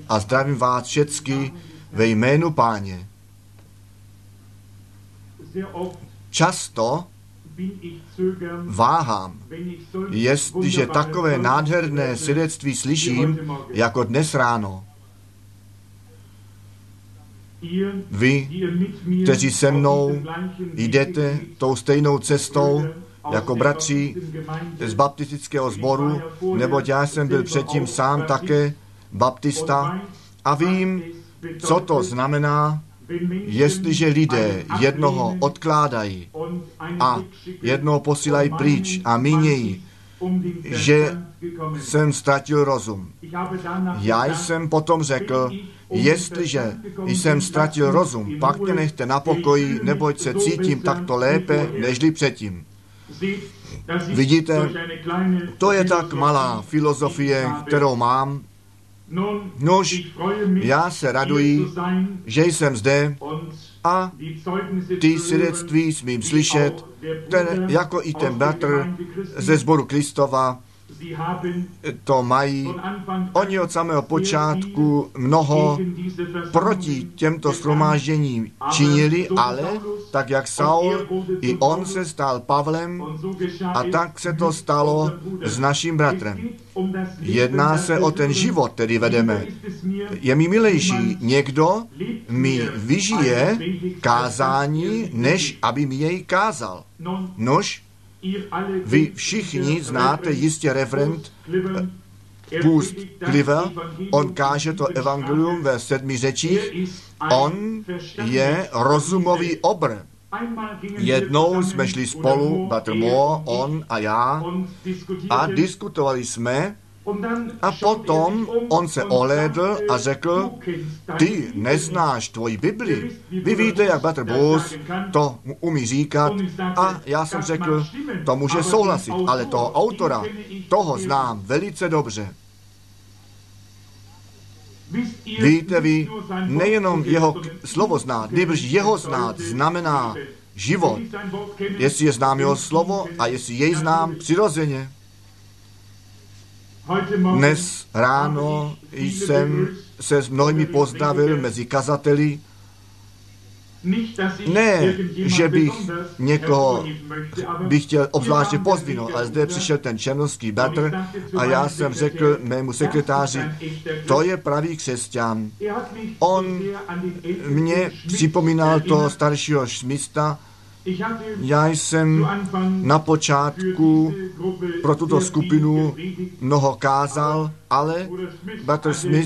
a zdravím vás všecky ve jménu Páně. Často váhám, jestliže takové nádherné svědectví slyším, jako dnes ráno. Vy, kteří se mnou jdete tou stejnou cestou, jako bratři z baptistického sboru, neboť já jsem byl předtím sám také baptista a vím, co to znamená, jestliže lidé jednoho odkládají a jednoho posílají pryč a mínějí, že jsem ztratil rozum. Já jsem potom řekl, jestliže jsem ztratil rozum, pak mě nechte na pokoji, neboť se cítím takto lépe, nežli předtím. Vidíte, to je tak malá filozofie, kterou mám. Nož, já se raduji, že jsem zde a ty svědectví smím slyšet, jako i ten bratr ze sboru Kristova, to mají. Oni od samého počátku mnoho proti těmto shromážděním činili, ale tak jak Saul, i on se stal Pavlem a tak se to stalo s naším bratrem. Jedná se o ten život, který vedeme. Je mi milejší, někdo mi vyžije kázání, než aby mi jej kázal. Nož, vy všichni znáte jistě reverend Půst Cliver, on káže to evangelium ve 7 řečích, on je rozumový obr. Jednou jsme šli spolu, Bratr Moore, on a já, a diskutovali jsme, a potom on se ohlédl a řekl, ty neznáš tvoji Bibli. Vy víte, jak Bratr Bus to umí říkat, a já jsem řekl, to může souhlasit, ale toho autora, toho znám velice dobře. Víte vy, nejenom jeho slovo znát, nebož jeho znát znamená život. Jestli je znám jeho slovo a jestli jej znám přirozeně. Dnes ráno jsem se s mnohými pozdravil mezi kazateli. Ne, že bych někoho chtěl obzvláště pozdvihnout, ale zde přišel ten černovský bratr a já jsem řekl mému sekretáři, to je pravý křesťan. On mě připomínal toho staršího Schmista. Já jsem na počátku pro tuto skupinu mnoho kázal, ale bratr Smith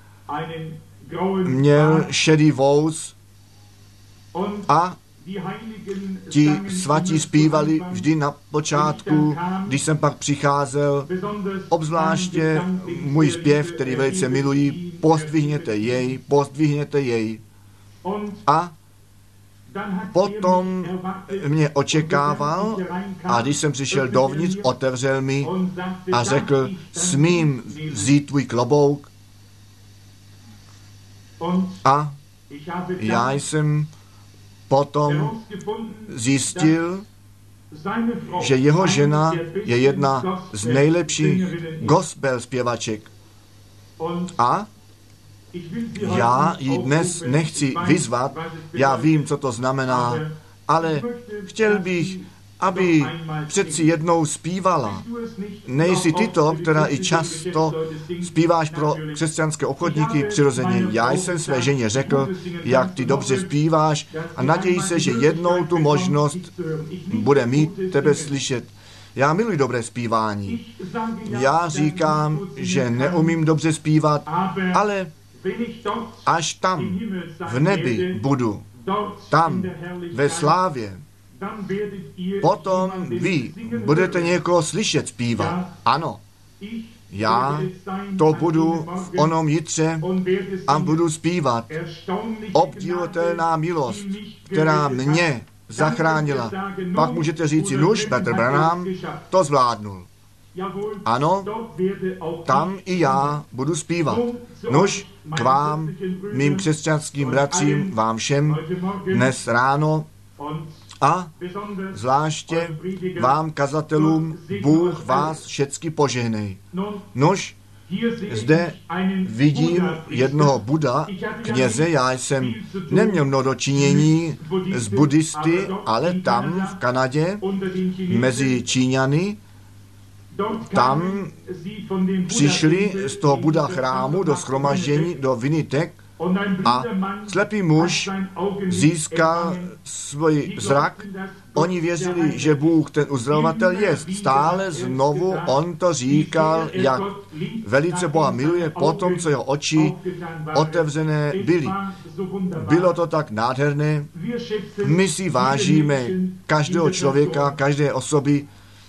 měl šedý vous a ti svatí zpívali vždy na počátku, když jsem pak přicházel, obzvláště můj zpěv, který velice miluji, pozdvihněte jej. A potom mě očekával a když jsem přišel dovnitř, otevřel mi a řekl, smím vzít tvůj klobouk. A já jsem potom zjistil, že jeho žena je jedna z nejlepších gospel zpěvaček. A já ji dnes nechci vyzvat, já vím, co to znamená, ale chtěl bych, aby přeci jednou zpívala. Nejsi ty to, která i často zpíváš pro křesťanské obchodníky přirozeně. Já jsem své ženě řekl, jak ty dobře zpíváš a naději se, že jednou tu možnost bude mít tebe slyšet. Já miluji dobré zpívání. Já říkám, že neumím dobře zpívat, ale až tam v nebi budu, tam ve slávě, potom vy budete někoho slyšet zpívat. Ano, já to budu v onom jitře a budu zpívat. Obdivutelná milost, která mě zachránila. Pak můžete říci, nuž, Bratr Branham to zvládnul. Ano, tam i já budu zpívat. Nuž, k vám, mým křesťanským bratřím, vám všem, dnes ráno a zvláště vám, kazatelům, Bůh vás všecky požehnej. Nuž, Zde vidím jednoho Buddha, kněze. Já jsem neměl mnoho dočinění s buddhisty, ale tam v Kanadě mezi Číňany, tam přišli z toho Buddha chrámu do shromaždění do Winnipeg a slepý muž získal svůj zrak. Oni věřili, že Bůh ten uzdravovatel je. Stále znovu on to říkal, jak velice Boha miluje, potom, co jeho oči otevřené byly. Bylo to tak nádherné. My si vážíme každého člověka, každé osoby.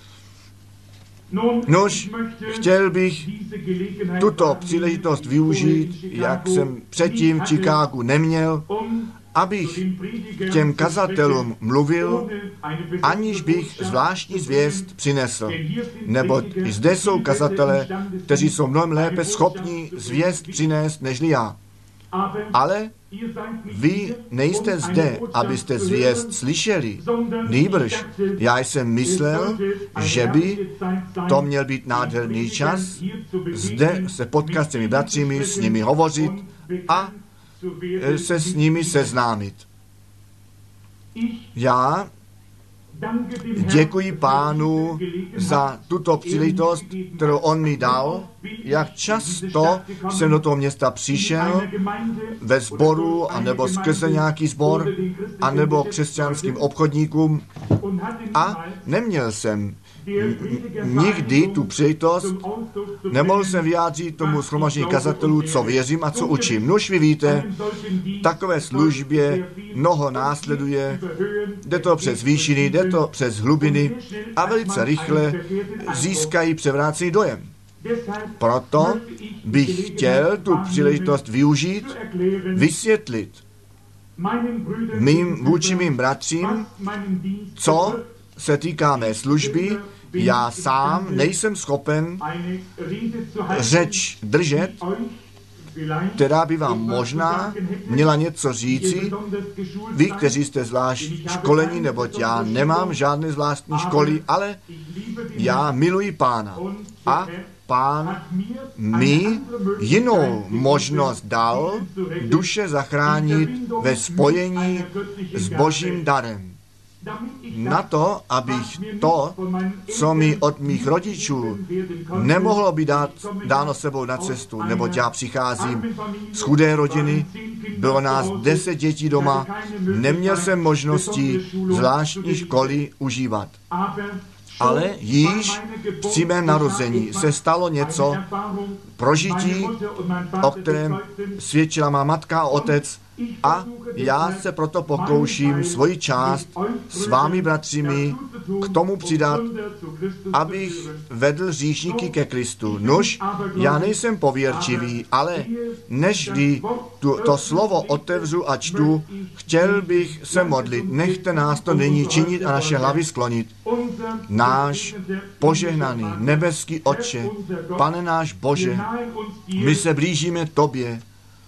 Nož, chtěl bych tuto příležitost využít, jak jsem předtím v Chicagu neměl, abych těm kazatelům mluvil, aniž bych zvláštní zvěst přinesl. Neboť zde jsou kazatelé, kteří jsou mnohem lépe schopni zvěst přinést, nežli já. Ale vy nejste zde, abyste zvěst slyšeli. Nýbrž, já jsem myslel, že by to měl být nádherný čas, zde se potkat s těmi bratřími, s nimi hovořit a se s nimi seznámit. Já děkuji Pánu za tuto příležitost, kterou on mi dal, jak často jsem do toho města přišel ve sboru, anebo skrze nějaký sbor, anebo křesťanským obchodníkům a neměl jsem nikdy tu příležitost, nemohl jsem vyjádřit tomu shromaždění kazatelů, co věřím a co učím. Nuž vy víte, takové službě mnoho následuje, jde to přes výšiny, jde to přes hlubiny a velice rychle získají převrácený dojem. Proto bych chtěl tu příležitost využít, vysvětlit vůči mým bratřím, co se týká mé služby. Já sám nejsem schopen řeč držet, která by vám možná měla něco říci, vy, kteří jste zvlášť školení, neboť já nemám žádné zvláštní školy, ale já miluji Pána. A Pán mi jinou možnost dal duše zachránit ve spojení s Božím darem. Na to, abych to, co mi od mých rodičů nemohlo být dáno sebou na cestu, neboť já přicházím z chudé rodiny, bylo nás 10 dětí doma, neměl jsem možnosti zvláštní školy užívat. Ale již při mém narození se stalo něco, prožití, o kterém svědčila má matka a otec, a já se proto pokouším svoji část s vámi, bratřími, k tomu přidat, abych vedl hříšníky ke Kristu. Nuž, já nejsem pověrčivý, ale nežli to slovo otevřu a čtu, chtěl bych se modlit. Nechte nás to nyní činit a naše hlavy sklonit. Náš požehnaný nebeský Otče, Pane náš Bože, my se blížíme Tobě.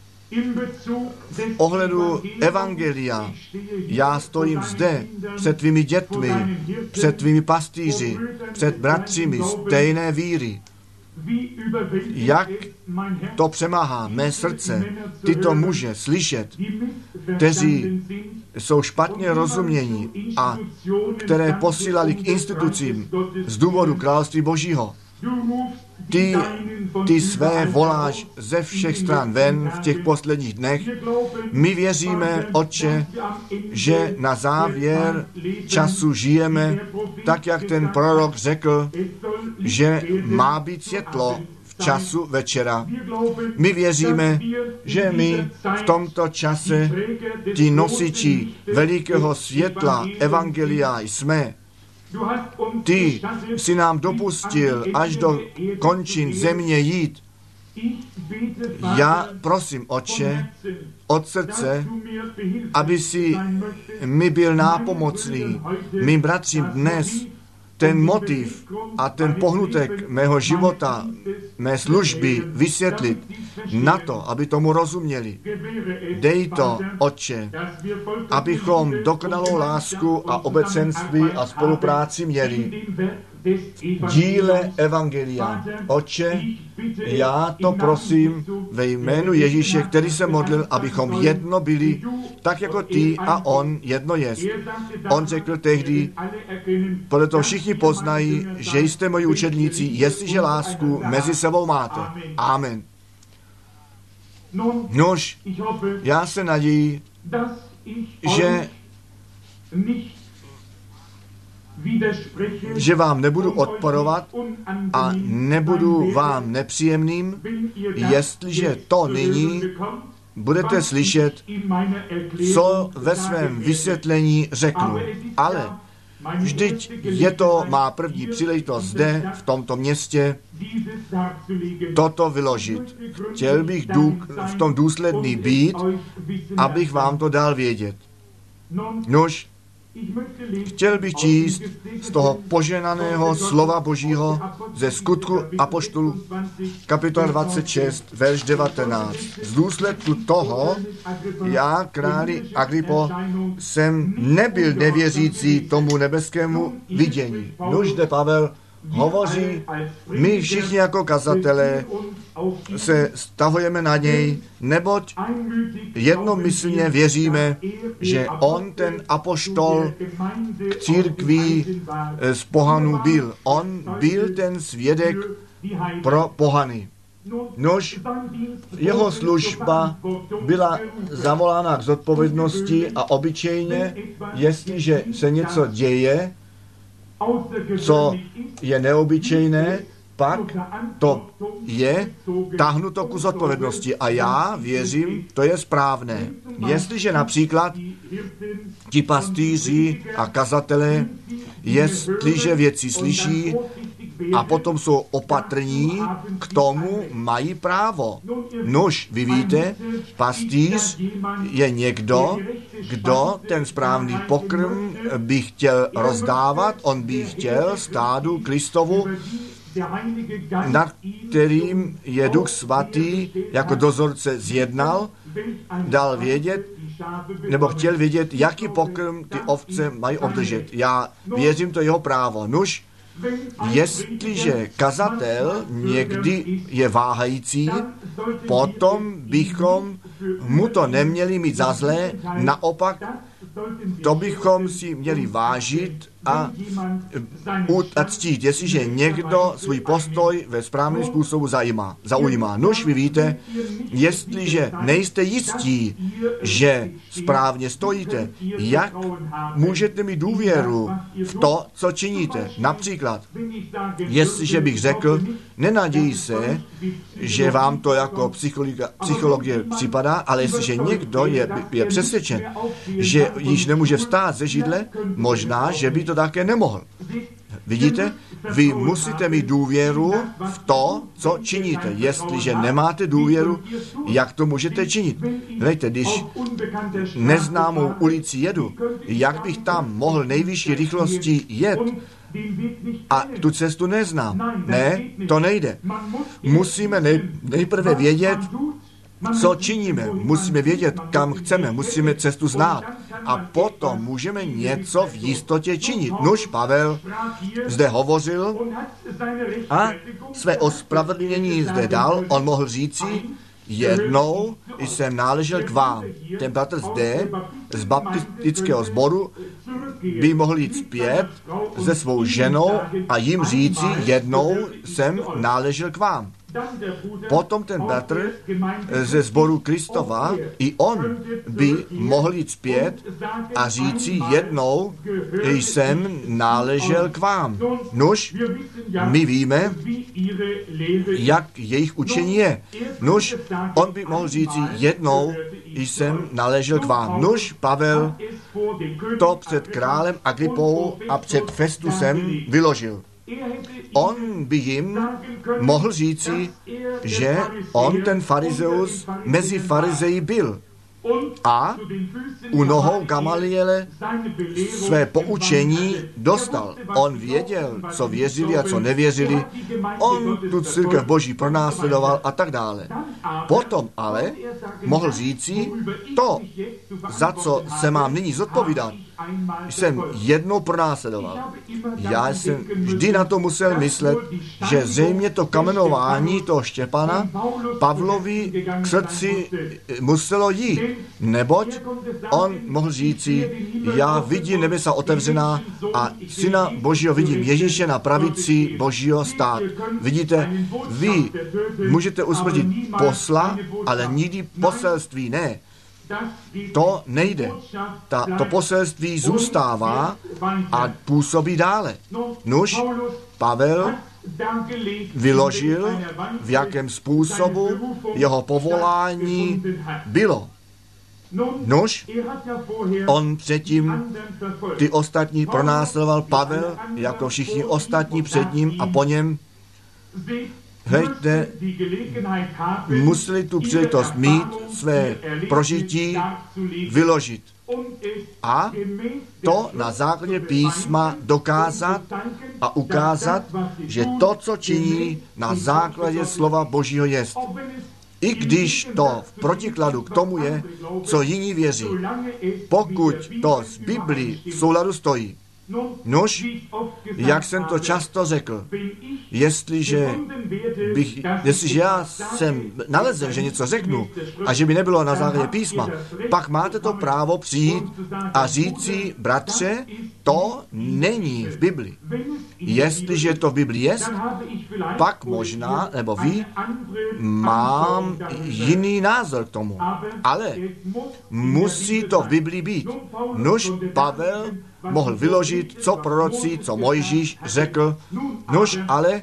V ohledu evangelia já stojím zde před tvými dětmi, před tvými pastýři, před bratřími stejné víry. Jak to přemáhá mé srdce, tyto muže slyšet, kteří jsou špatně rozumění a které posílali k institucím z důvodu království Božího. Ty své voláš ze všech stran ven v těch posledních dnech. My věříme, Otče, že na závěr času žijeme, tak jak ten prorok řekl, že má být světlo v času večera. My věříme, že my v tomto čase ti nosiči velikého světla evangelia jsme. Ty si nám dopustil až do končin země jít. Já prosím, Otče, od srdce, aby si mi byl nápomocný, mým bratřím dnes, ten motiv a ten pohnutek mého života, mé služby vysvětlit na to, aby tomu rozuměli. Dej to, Otče, abychom dokonalou lásku a obecenství a spolupráci měli díle Evangelia. Otče, já to prosím ve jménu Ježíše, který se modlil, abychom jedno byli, tak jako ty a on jedno jest. On řekl tehdy, podle toho všichni poznají, že jste moji učedníci, jestliže lásku mezi sebou máte. Amen. Nož, já se naději, že vám nebudu odporovat a nebudu vám nepříjemným, jestliže to nyní budete slyšet, co ve svém vysvětlení řeknu. Ale vždyť je to má první příležitost zde, v tomto městě, toto vyložit. Chtěl bych v tom důsledný být, abych vám to dal vědět. Nož, chtěl bych číst z toho poženaného slova Božího ze Skutku apoštolů, kapitola 26, verš 19. Z důsledku toho, já, králi Agripo, jsem nebyl nevěřící tomu nebeskému vidění. Nož zde Pavel hovoří, my všichni jako kazatelé se stavujeme na něj, neboť jednomyslně věříme, že on, ten apoštol k církví z pohanů byl. On byl ten svědek pro pohany. Nož jeho služba byla zavolána k zodpovědnosti a obyčejně, jestliže se něco děje, co je neobyčejné, pak to je táhnuto ku zodpovědnosti. A já věřím, to je správné. Jestliže například ti pastýři a kazatelé, jestliže věci slyší a potom jsou opatrní, k tomu mají právo. Nož, vy víte, pastýř je někdo, kdo ten správný pokrm by chtěl rozdávat, on by chtěl stádu Kristovu, nad kterým je Duch Svatý jako dozorce zjednal, dal vědět, nebo chtěl vědět, jaký pokrm ty ovce mají obdržet. Já věřím, to jeho právo. Nuž, jestliže kazatel někdy je váhající, potom bychom mu to neměli mít za zlé, naopak to bychom si měli vážit a ctít, jestliže někdo svůj postoj ve správným způsobu zaujímá. Nož, vy víte, jestliže nejste jistí, že správně stojíte, jak můžete mít důvěru v to, co činíte? Například, jestliže bych řekl, nenadějí se, že vám to jako psychologie připadá, ale jestliže někdo je přesvědčen, že již nemůže vstát ze židle, možná, že by to také nemohl. Vidíte? Vy musíte mít důvěru v to, co činíte. Jestliže nemáte důvěru, jak to můžete činit? Hledajte, když neznámou ulici jedu, jak bych tam mohl nejvyšší rychlostí jet a tu cestu neznám? Ne, to nejde. Musíme nejprve vědět, co činíme. Musíme vědět, kam chceme. Musíme cestu znát. A potom můžeme něco v jistotě činit. Nuž Pavel zde hovořil a své ospravedlnění zde dal. On mohl říci, jednou jsem náležel k vám. Ten bratr zde z baptistického sboru by mohl jít zpět se svou ženou a jim říci, jednou jsem náležel k vám. Potom ten bratr ze sboru Kristova, i on by mohl jít zpět a říci, jednou jsem náležel k vám. Nuž, my víme, jak jejich učení je. Nuž, on by mohl říci, jednou jsem náležel k vám. Nuž, Pavel to před králem Agripou a před Festusem vyložil. On by jim mohl říci, že on, ten farizeus, mezi farizeji byl. A u nohou Gamaliele své poučení dostal. On věděl, co věřili a co nevěřili. On tu církev Boží pronásledoval a tak dále. Potom ale mohl říci, to, za co se mám nyní zodpovídat, jsem jednou pronásledoval. Já jsem vždy na to musel myslet, že zřejmě to kamenování toho Štěpana Pavlovi k srdci muselo jít, neboť on mohl říci, já vidím nebesa otevřená a Syna Božího vidím, Ježíše na pravici Božího stát. Vidíte, vy můžete usmrtit posla, ale nikdy poselství ne. To nejde. To poselství zůstává a působí dále. Nuž, Pavel vyložil, v jakém způsobu jeho povolání bylo. Nuž, on předtím ty ostatní pronásledoval, Pavel jako všichni ostatní před ním a po něm. Hejte, museli tu příležitost mít své prožití vyložit a to na základě písma dokázat a ukázat, že to, co činí, na základě slova Božího jest. I když to v protikladu k tomu je, co jiní věří, pokud to z Biblii v souladu stojí. Nuž, jak jsem to často řekl, jestliže já jsem nalezen, že něco řeknu a že by nebylo na základě písma, pak máte to právo přijít a říci, bratře, to není v Biblii. Jestliže to v Biblii je, pak možná, nebo vy, mám jiný názor k tomu. Ale musí to v Biblii být. Nuž, Pavel mohl vyložit, co proroci, co Mojžíš řekl. Nuž, ale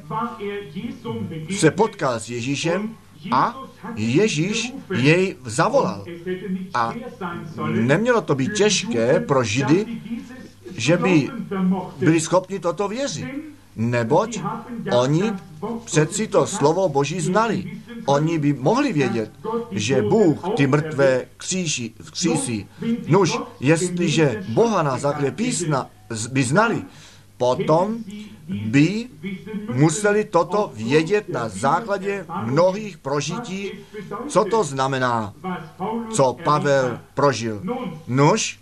se potkal s Ježíšem a Ježíš jej zavolal. A nemělo to být těžké pro Židy, že by byli schopni toto věřit. Neboť oni přeci to slovo Boží znali. Oni by mohli vědět, že Bůh ty mrtvé vzkřísí. Nuž, jestliže Boha na základě písma by znali, potom by museli toto vědět na základě mnohých prožití, co to znamená, co Pavel prožil. Nuž,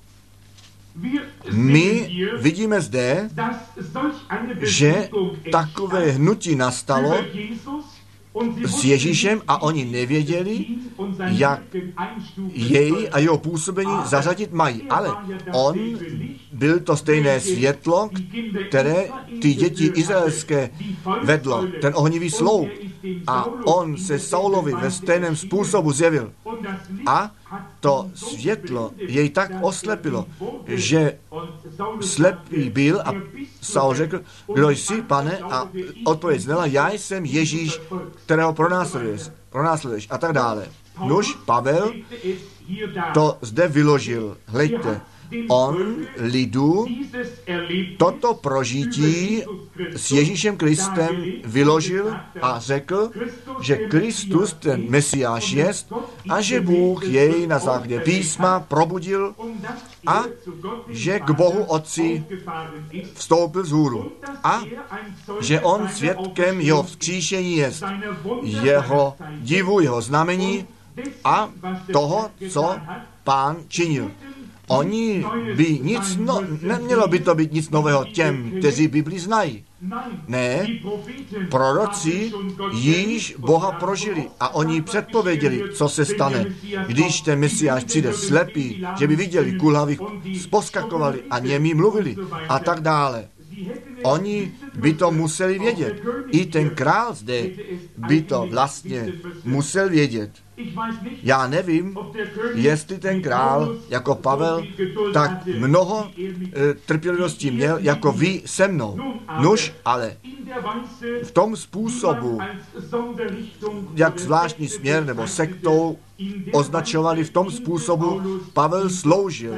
my vidíme zde, že takové hnutí nastalo s Ježíšem a oni nevěděli, jak jej a jeho působení zařadit mají. Ale on byl to stejné světlo, které ty děti izraelské vedlo, ten ohnivý sloup. A on se Saulovi ve stejném způsobu zjevil. A to světlo jej tak oslepilo, že slepý byl a Saul řekl, kdo jsi, pane? A odpověď zněla, já jsem Ježíš, kterého pronásleduješ a tak dále. Nuž, Pavel to zde vyložil. Hleďte, on lidu toto prožití s Ježíšem Kristem vyložil a řekl, že Kristus, ten Mesiáš jest a že Bůh jej na základě písma probudil a že k Bohu Otci vstoupil vzhůru a že on svědkem jeho vzkříšení jest, jeho divu, jeho znamení a toho, co Pán činil. Oni by nemělo by to být nic nového těm, kteří Bibli znají. Ne, proroci již Boha prožili a oni předpověděli, co se stane, když ten Mesiáš přijde slepý, že by viděli, kulhaví poskakovali a němí mluvili a tak dále. Oni by to museli vědět. I ten král zde by to vlastně musel vědět. Já nevím, jestli ten král jako Pavel tak mnoho trpělivosti měl, jako vy se mnou. Nuž, ale v tom způsobu, jak zvláštní směr nebo sektou označovali, v tom způsobu Pavel sloužil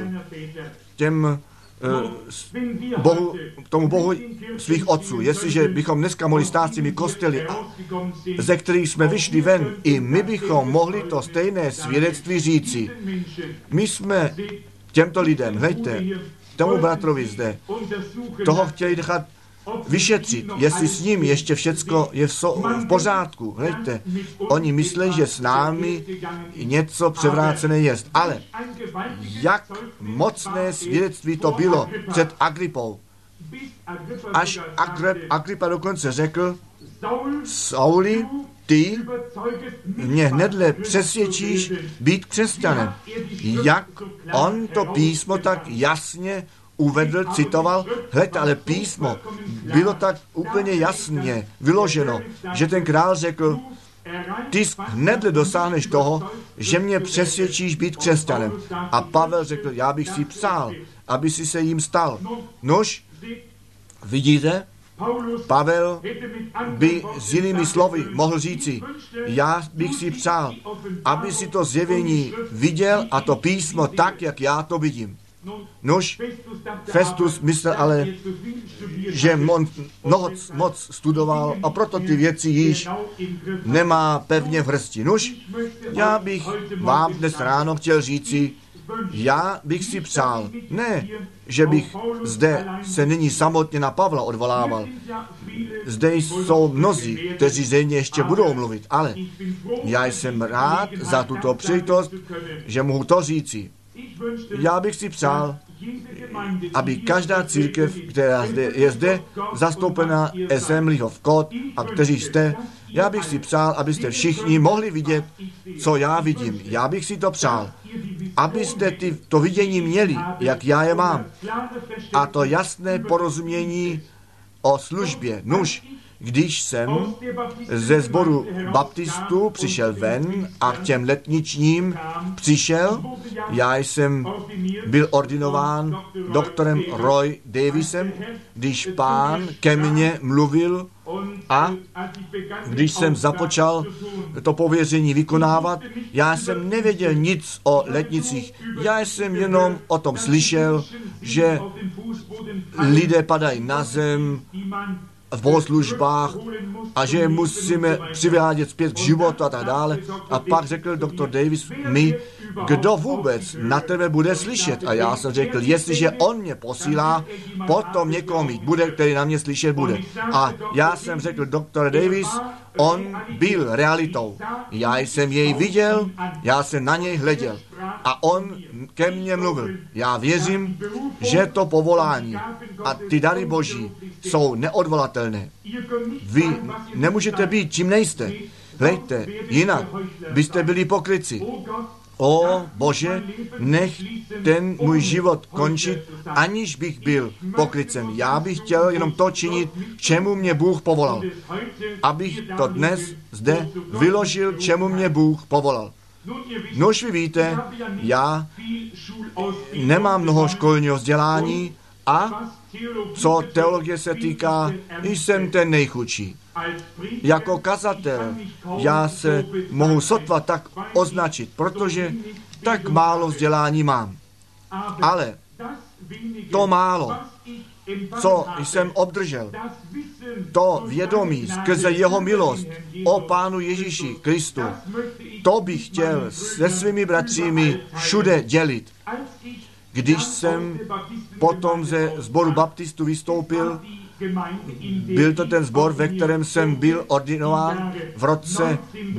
tomu Bohu svých otců. Jestliže bychom dneska mohli stát s těmi kostely, ze kterých jsme vyšli ven, i my bychom mohli to stejné svědectví říci. My jsme těmto lidem, hleďte, tomu bratrovi zde, toho chtěli nechat vyšetřit, jestli s ním ještě všecko je v pořádku. Hleďte, oni myslí, že s námi něco převrácené jest. Ale jak mocné svědectví to bylo před Agripou. Až Agripa dokonce řekl, Sauli, ty mě hnedle přesvědčíš být křesťanem. Jak on to písmo tak jasně uvedl, citoval, hled, ale písmo bylo tak úplně jasně vyloženo, že ten král řekl, ty hnedle dosáhneš toho, že mě přesvědčíš být křesťanem. A Pavel řekl, já bych si přál, aby si se jim stal. Nož, vidíte, Pavel by s jinými slovy mohl říci, já bych si přál, aby si to zjevení viděl a to písmo tak, jak já to vidím. Nož, Festus myslel ale, že moc studoval a proto ty věci již nemá pevně v hrsti. Nož, já bych vám dnes ráno chtěl říci, já bych si přál, ne, že bych zde se nyní samotně na Pavla odvolával. Zde jsou mnozí, kteří zřejmě ještě budou mluvit, ale já jsem rád za tuto příležitost, že mohu to říci. Já bych si přál, aby každá církev, která je zde zastoupena Assembly of God a kteří jste, já bych si přál, abyste všichni mohli vidět, co já vidím. Já bych si to přál, abyste to vidění měli, jak já je mám. A to jasné porozumění o službě. Nuž, když jsem ze sboru baptistů přišel ven a k těm letničním přišel, já jsem byl ordinován doktorem Roy Davisem, když Pán ke mně mluvil a když jsem započal to pověření vykonávat, já jsem nevěděl nic o letnicích. Já jsem jenom o tom slyšel, že lidé padají na zem v bohoslužbách a že musíme přivádět zpět k životu a tak dále. A pak řekl doktor Davis mi, kdo vůbec na tebe bude slyšet. A já jsem řekl, jestliže on mě posílá, potom někoho mít bude, který na mě slyšet bude. A já jsem řekl, doktor Davis, on byl realitou. Já jsem jej viděl, já jsem na něj hleděl. A on ke mně mluvil. Já věřím, že to povolání a ty dary Boží jsou neodvolatelné. Vy nemůžete být, čím nejste. Hlejte, jinak byste byli pokrytci. O Bože, nech ten můj život končit, aniž bych byl pokrytcem. Já bych chtěl jenom to činit, k čemu mě Bůh povolal. Abych to dnes zde vyložil, čemu mě Bůh povolal. Nož vy víte, já nemám mnoho školního vzdělání a co teologie se týká, jsem ten nejchudší. Jako kazatel já se mohu sotva tak označit, protože tak málo vzdělání mám. Ale to málo, co jsem obdržel, to vědomí skrze jeho milost o Pánu Ježíši Kristu, to bych chtěl se svými bratřími všude dělit. Když jsem potom ze sboru baptistů vystoupil, byl to ten sbor, ve kterém jsem byl ordinován v roce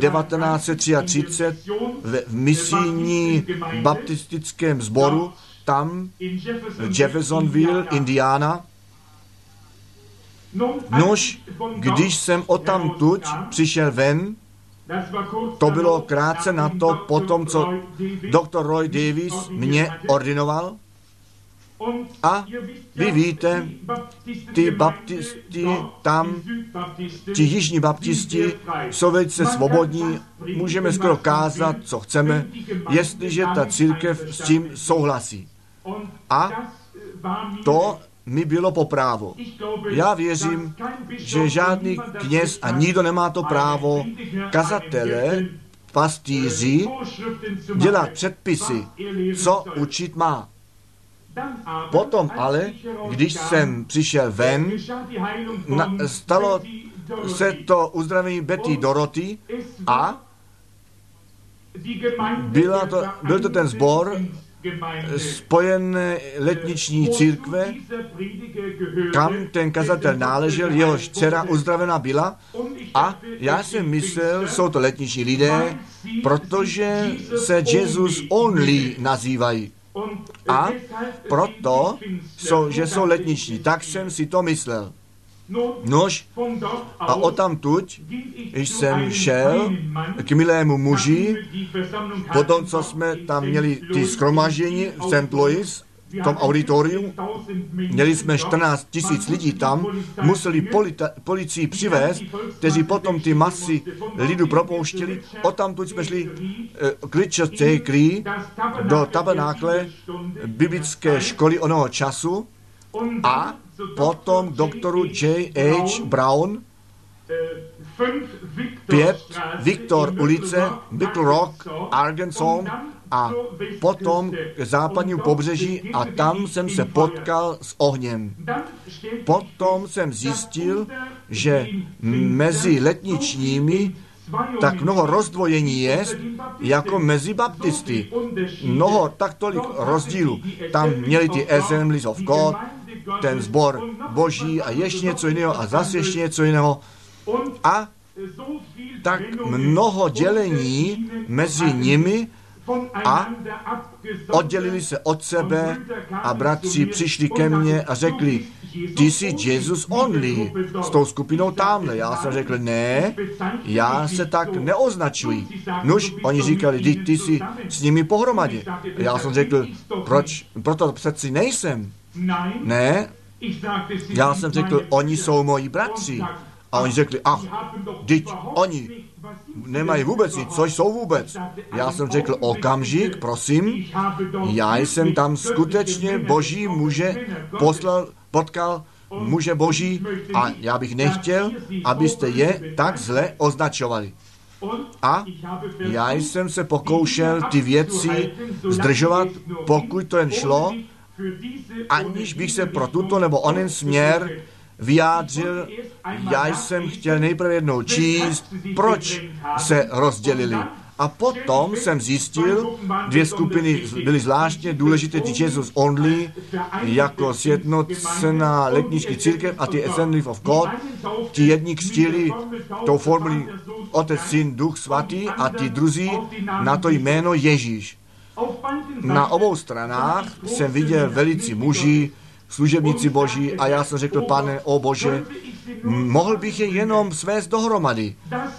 1933 v misijní baptistickém sboru, tam v Jeffersonville, Indiana. Nož, když jsem odtamtud přišel ven, to bylo krátce na to, potom, co doktor Roy Davis mě ordinoval. A vy víte, ty baptisti tam, ti jižní baptisti jsou velice svobodní, můžeme skoro kázat, co chceme, jestliže ta církev s tím souhlasí. A to mi bylo po právu. Já věřím, že žádný kněz a nikdo nemá to právo kazatele, pastýři dělat předpisy, co učit má. Potom ale, když jsem přišel ven, stalo se to uzdravení Betty Dorothy a byl to ten sbor spojené letniční církve, kam ten kazatel náležel, jehož dcera uzdravená byla. A já jsem myslel, jsou to letniční lidé, protože se Jesus Only nazývají. A proto, že jsou letniční. Tak jsem si to myslel. Nož, a odtamtud jsem šel k milému muži, potom, co jsme tam měli ty shromáždění v St. Louis, v tom auditoriu, měli jsme 14 000 lidí tam, museli policii přivést, kteří potom ty masy lidu propouštěli. Odtamtud jsme šli k Richard J. do tabernákle biblické školy onoho času a potom k doktoru J.H. Brown, 5 Victor ulice, Big Rock, Arkansas a potom k západnímu pobřeží a tam jsem se potkal s ohněm. Potom jsem zjistil, že mezi letničními tak mnoho rozdvojení je, jako mezi baptisty. Tak tolik rozdílů. Tam měli ty Assemblies of God, ten sbor boží a ještě něco jiného a zase ještě něco jiného. A tak mnoho dělení mezi nimi a oddělili se od sebe a bratři přišli ke mně a řekli, ty jsi Jesus Only s tou skupinou tamhle. Já jsem řekl, ne, já se tak neoznačuji. Nuž, oni říkali, ty jsi s nimi pohromadě. Já jsem řekl, proč? Proto přeci nejsem. Ne, já jsem řekl, oni jsou moji bratři. A oni řekli, vždyť oni nemají vůbec nic, což jsou vůbec. Já jsem řekl, okamžik, prosím, já jsem tam skutečně boží muže potkal muže boží a já bych nechtěl, abyste je tak zle označovali. A já jsem se pokoušel ty věci zdržovat, pokud to jen šlo, aniž bych se pro tuto nebo onen směr vyjádřil. Já jsem chtěl nejprve jednou číst, proč se rozdělili. A potom jsem zjistil, 2 skupiny byly zvláštně důležité, ty Jesus Only, jako sjednocená letniční církev a ty Assemblies of God. Ti jedni křtili tou formulí Otec, Syn, Duch Svatý a ti druzí na to jméno Ježíš. Na obou stranách jsem viděl velicí muži, služebníci boží a já jsem řekl, Pane, o Bože, mohl bych je jenom svést dohromady,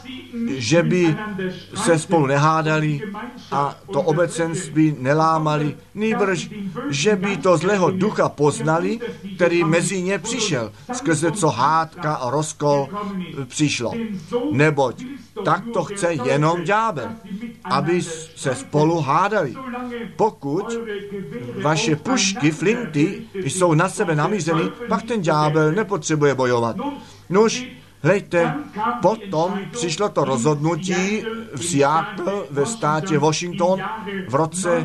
že by se spolu nehádali a to obecenství nelámali, nýbrž, že by to zlého ducha poznali, který mezi ně přišel, skrze co hádka a rozkol přišlo. Neboť tak to chce jenom ďábel, aby se spolu hádali. Pokud vaše pušky, flinty jsou na sebe namířeny, pak ten ďábel nepotřebuje bojovat. Nuž, hlejte, potom přišlo to rozhodnutí v Seattle ve státě Washington v roce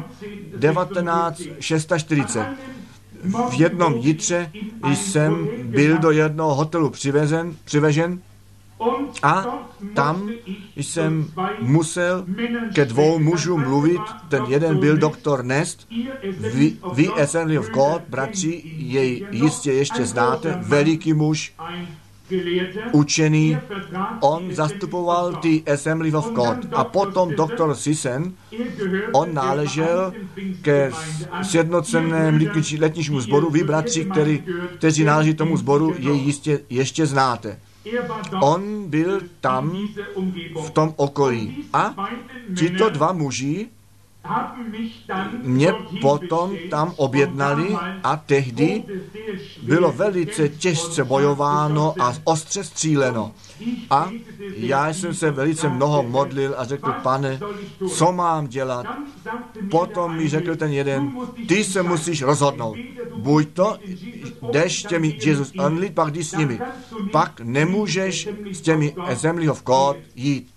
1946. V jednom jitře jsem byl do jednoho hotelu přivežen a tam jsem musel ke 2 mužům mluvit. Ten jeden byl doktor Nest, vy Assembly of God, bratři, jej jistě ještě znáte, veliký muž, učený, on zastupoval ty Assembly of God. A potom doktor Sisson, on náležel ke sjednoceném letničnímu sboru. Vy, bratři, kteří náleží tomu sboru, jej jistě ještě znáte. On byl tam v tom okolí. A tito 2 muži mě potom tam objednali a tehdy bylo velice těžce bojováno a ostře stříleno. A já jsem se velice mnoho modlil a řekl, Pane, co mám dělat? Potom mi řekl ten jeden, ty se musíš rozhodnout. Buď to jdeš těmi Jesus Only, pak jdi s nimi. Pak nemůžeš s těmi Assembly of God jít.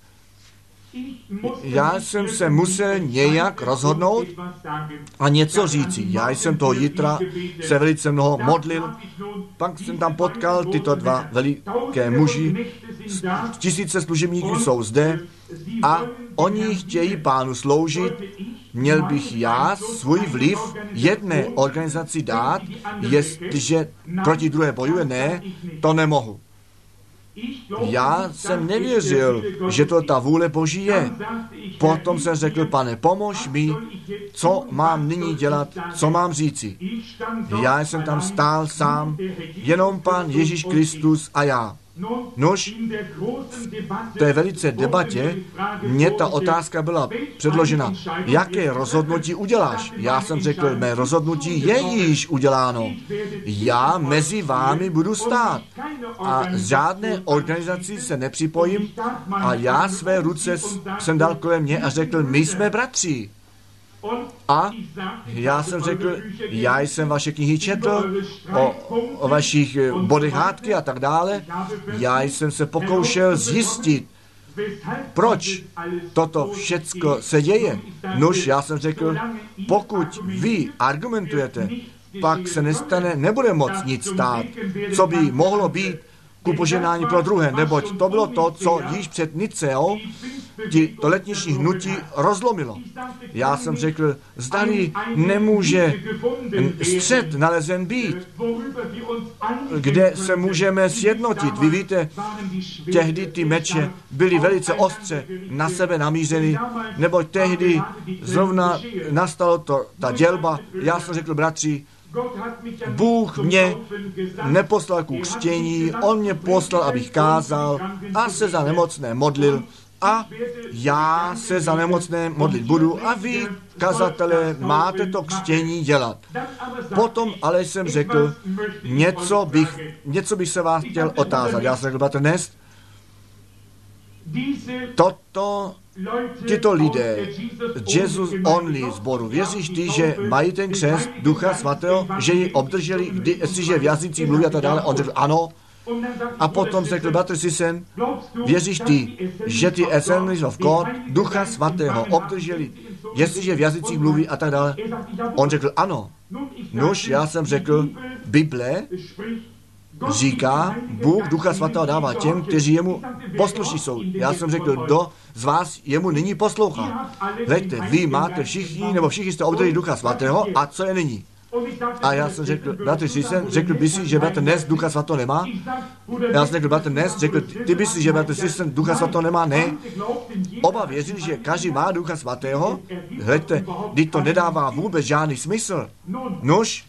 Já jsem se musel nějak rozhodnout a něco říci. Já jsem toho jitra se velice mnoho modlil, pak jsem tam potkal tyto 2 veliké muži, 1000 služebníků jsou zde a oni chtějí Pánu sloužit Měl bych já svůj vliv jedné organizaci dát, jestliže proti druhé bojuje? Ne, to nemohu. Já jsem nevěřil, že to ta vůle Boží je. Potom jsem řekl, Pane, pomož mi, co mám nyní dělat, co mám říci. Já jsem tam stál sám, jenom Pán Ježíš Kristus a já. Nož, v té velice debatě mně ta otázka byla předložena, jaké rozhodnutí uděláš? Já jsem řekl, mé rozhodnutí je již uděláno. Já mezi vámi budu stát a z žádné organizaci se nepřipojím a já své ruce jsem dal kolem mě a řekl, my jsme bratři. A já jsem řekl, já jsem vaše knihy četl o vašich bodech hádky a tak dále. Já jsem se pokoušel zjistit, proč toto všecko se děje. Nož, já jsem řekl, pokud vy argumentujete, pak se nebude moc nic stát, co by mohlo být ku poženání pro druhé, neboť to bylo to, co již před Niceou to letniční hnutí rozlomilo. Já jsem řekl, zdali nemůže střed nalezen být, kde se můžeme sjednotit. Vy víte, tehdy ty meče byly velice ostře na sebe namířeny, neboť tehdy zrovna nastalo ta dělba. Já jsem řekl, bratři, Bůh mě neposlal ku křtění, on mě poslal, abych kázal a se za nemocné modlil. A já se za nemocné modlit budu a vy, kazatelé, máte to křtění dělat. Potom ale jsem řekl, něco bych se vás chtěl otázat. Já jsem řekl, bratr Nest, tyto lidé, Jesus Only sboru, věříš ty, že mají ten křest Ducha Svatého, že ji obdrželi, jestliže v jazycích mluví a tak dále? On řekl, ano. A potom řekl, bratr Sisen, věříš ty, že ty Assemblies of God Ducha Svatého obdrželi, jestliže v jazycích mluví a tak dále? On řekl, ano. Nož, já jsem řekl, Bible říká, Bůh Ducha Svatého dává těm, kteří jemu poslušní jsou. Já jsem řekl, kdo z vás jemu nyní poslouchá. Hleďte, vy máte všichni, nebo všichni jste obdrželi Ducha Svatého, a co je nyní? A já jsem řekl, bratr Sisen, řekl by si, že bratr Nest Ducha Svatého nemá? Já jsem řekl, bratr Nest, řekl, ty by si, že bratr Sisen Ducha Svatého nemá? Ne. Oba věřili, že každý má Ducha Svatého. Hleďte, když to nedává vůbec žádný smysl. Nož,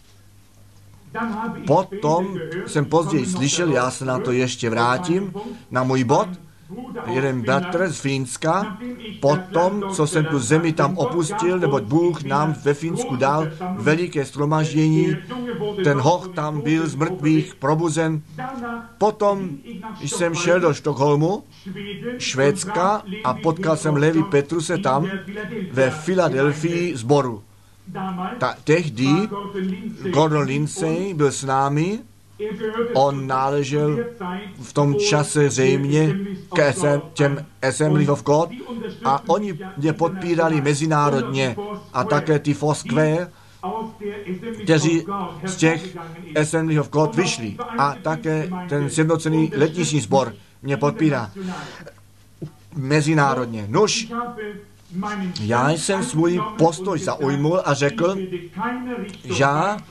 potom jsem později slyšel, já se na to ještě vrátím, na můj bod, jeden bratr z Fínska, potom, co jsem tu zemi tam opustil, neboť Bůh nám ve Fínsku dal veliké shromaždění, ten hoch tam byl z mrtvých probuzen. Potom jsem šel do Stockholmu, Švédska, a potkal jsem Levi Petruse tam ve Filadelfii sboru. Tehdy Gordon Lindsay byl s námi, on náležel v tom čase zřejmě k těm Assemblies of God a oni mě podpírali mezinárodně a také ty Foursquare, kteří z těch Assemblies of God vyšli a také ten sjednocený letniční sbor mě podpírá mezinárodně. Nož, já jsem svůj postoj zaujmul a řekl, že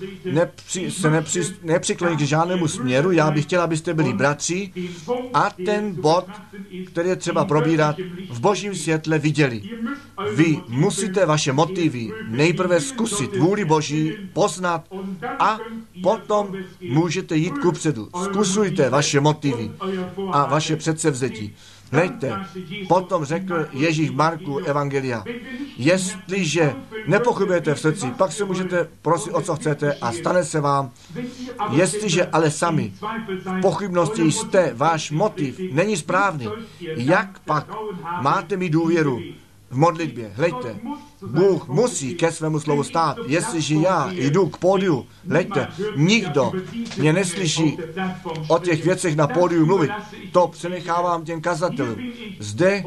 se nepřikloním k žádnému směru, já bych chtěl, abyste byli bratři a ten bod, který je třeba probírat, v Božím světle viděli. Vy musíte vaše motivy nejprve zkusit vůli Boží, poznat a potom můžete jít kupředu. Zkusujte vaše motivy a vaše předsevzetí. Hleďte, potom řekl Ježíš Marku Evangelia, jestliže nepochybujete v srdci, pak se můžete prosit o co chcete a stane se vám. Jestliže ale sami v pochybnosti jste, váš motiv není správný, jak pak máte mít důvěru v modlitbě? Hleďte, Bůh musí ke svému slovu stát. Jestliže já jdu k pódiu, hleďte, nikdo mě neslyší o těch věcech na pódiu mluvit. To přenechávám těm kazatelům. Zde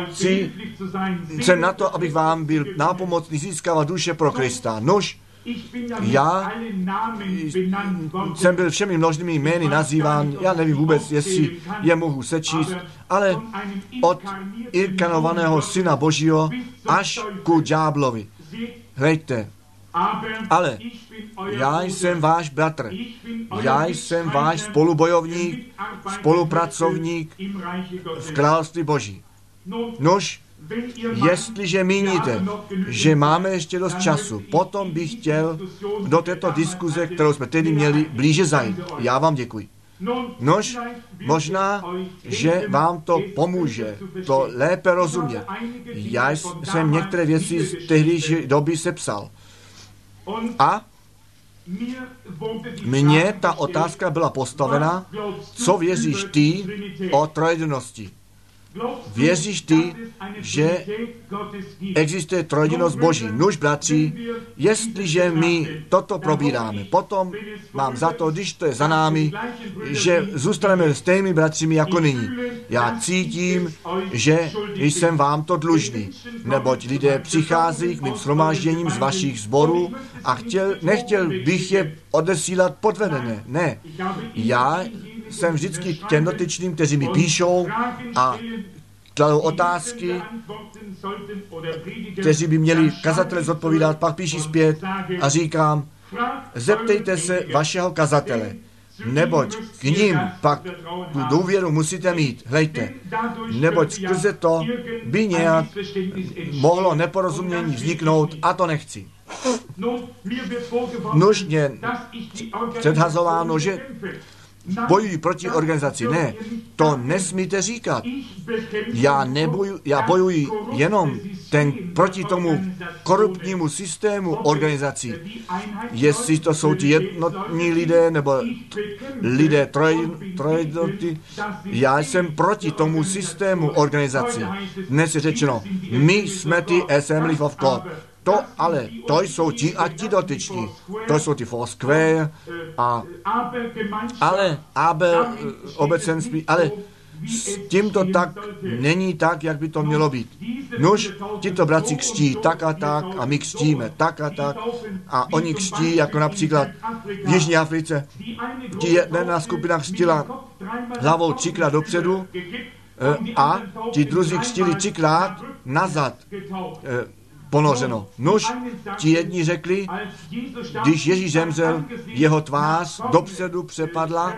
jsem na to, abych vám byl nápomocný, získávat duše pro Krista. Nož, já jsem byl všemi množnými jmény nazýván, já nevím vůbec, jestli je mohu sečíst, ale od inkarnovaného Syna Božího až ku ďáblovi. Hlejte, ale já jsem váš bratr, já jsem váš spolubojovník, spolupracovník v království Boží. Nož, jestliže míníte, že máme ještě dost času, potom bych chtěl do této diskuze, kterou jsme tedy měli, blíže zajít. Já vám děkuji. Nož, možná, že vám to pomůže to lépe rozumět. Já jsem některé věci z tehdejší doby sepsal. A mně ta otázka byla postavena, co věříš ty o trojedinosti? Věříš ty, že existuje trojedinost Boží? Nuž, bratři, jestliže my toto probíráme, potom mám za to, když to je za námi, že zůstaneme stejnými bratřimi jako nyní. Já cítím, že jsem vám to dlužný, neboť lidé přicházejí k mým shromážděním z vašich sborů a nechtěl bych je odesílat podvedené. Ne, já jsem vždycky těm dotyčným, kteří mi píšou a kladou otázky, kteří by měli kazatele zodpovídat, pak píší zpět a říkám, zeptejte se vašeho kazatele, neboť k ním pak tu důvěru musíte mít. Hlejte, neboť skrze to by nějak mohlo neporozumění vzniknout a to nechci. Nužně předhazováno, že bojují proti organizaci. Ne, to nesmíte říkat. Já bojuji jenom proti tomu korupčnímu systému organizací. Jestli to jsou ti jednotní lidé, nebo lidé trojjednotní, já jsem proti tomu systému organizací. Dnes je řečeno, my jsme ty Assembly of God. To jsou ti a ti dotyční. To jsou ty Foursquare ale Abel obecenství, ale s tímto tak není tak, jak by to mělo být. Nuž, tito bratři křtí tak a my křtíme tak a oni křtí, jako například v Jižní Africe. Jedna skupina křtila hlavou 3krát dopředu a ti druzí křtili 3krát nazad ponořeno. Nuž, ti jedni řekli, když Ježíš zemřel, jeho tvář dopředu přepadla,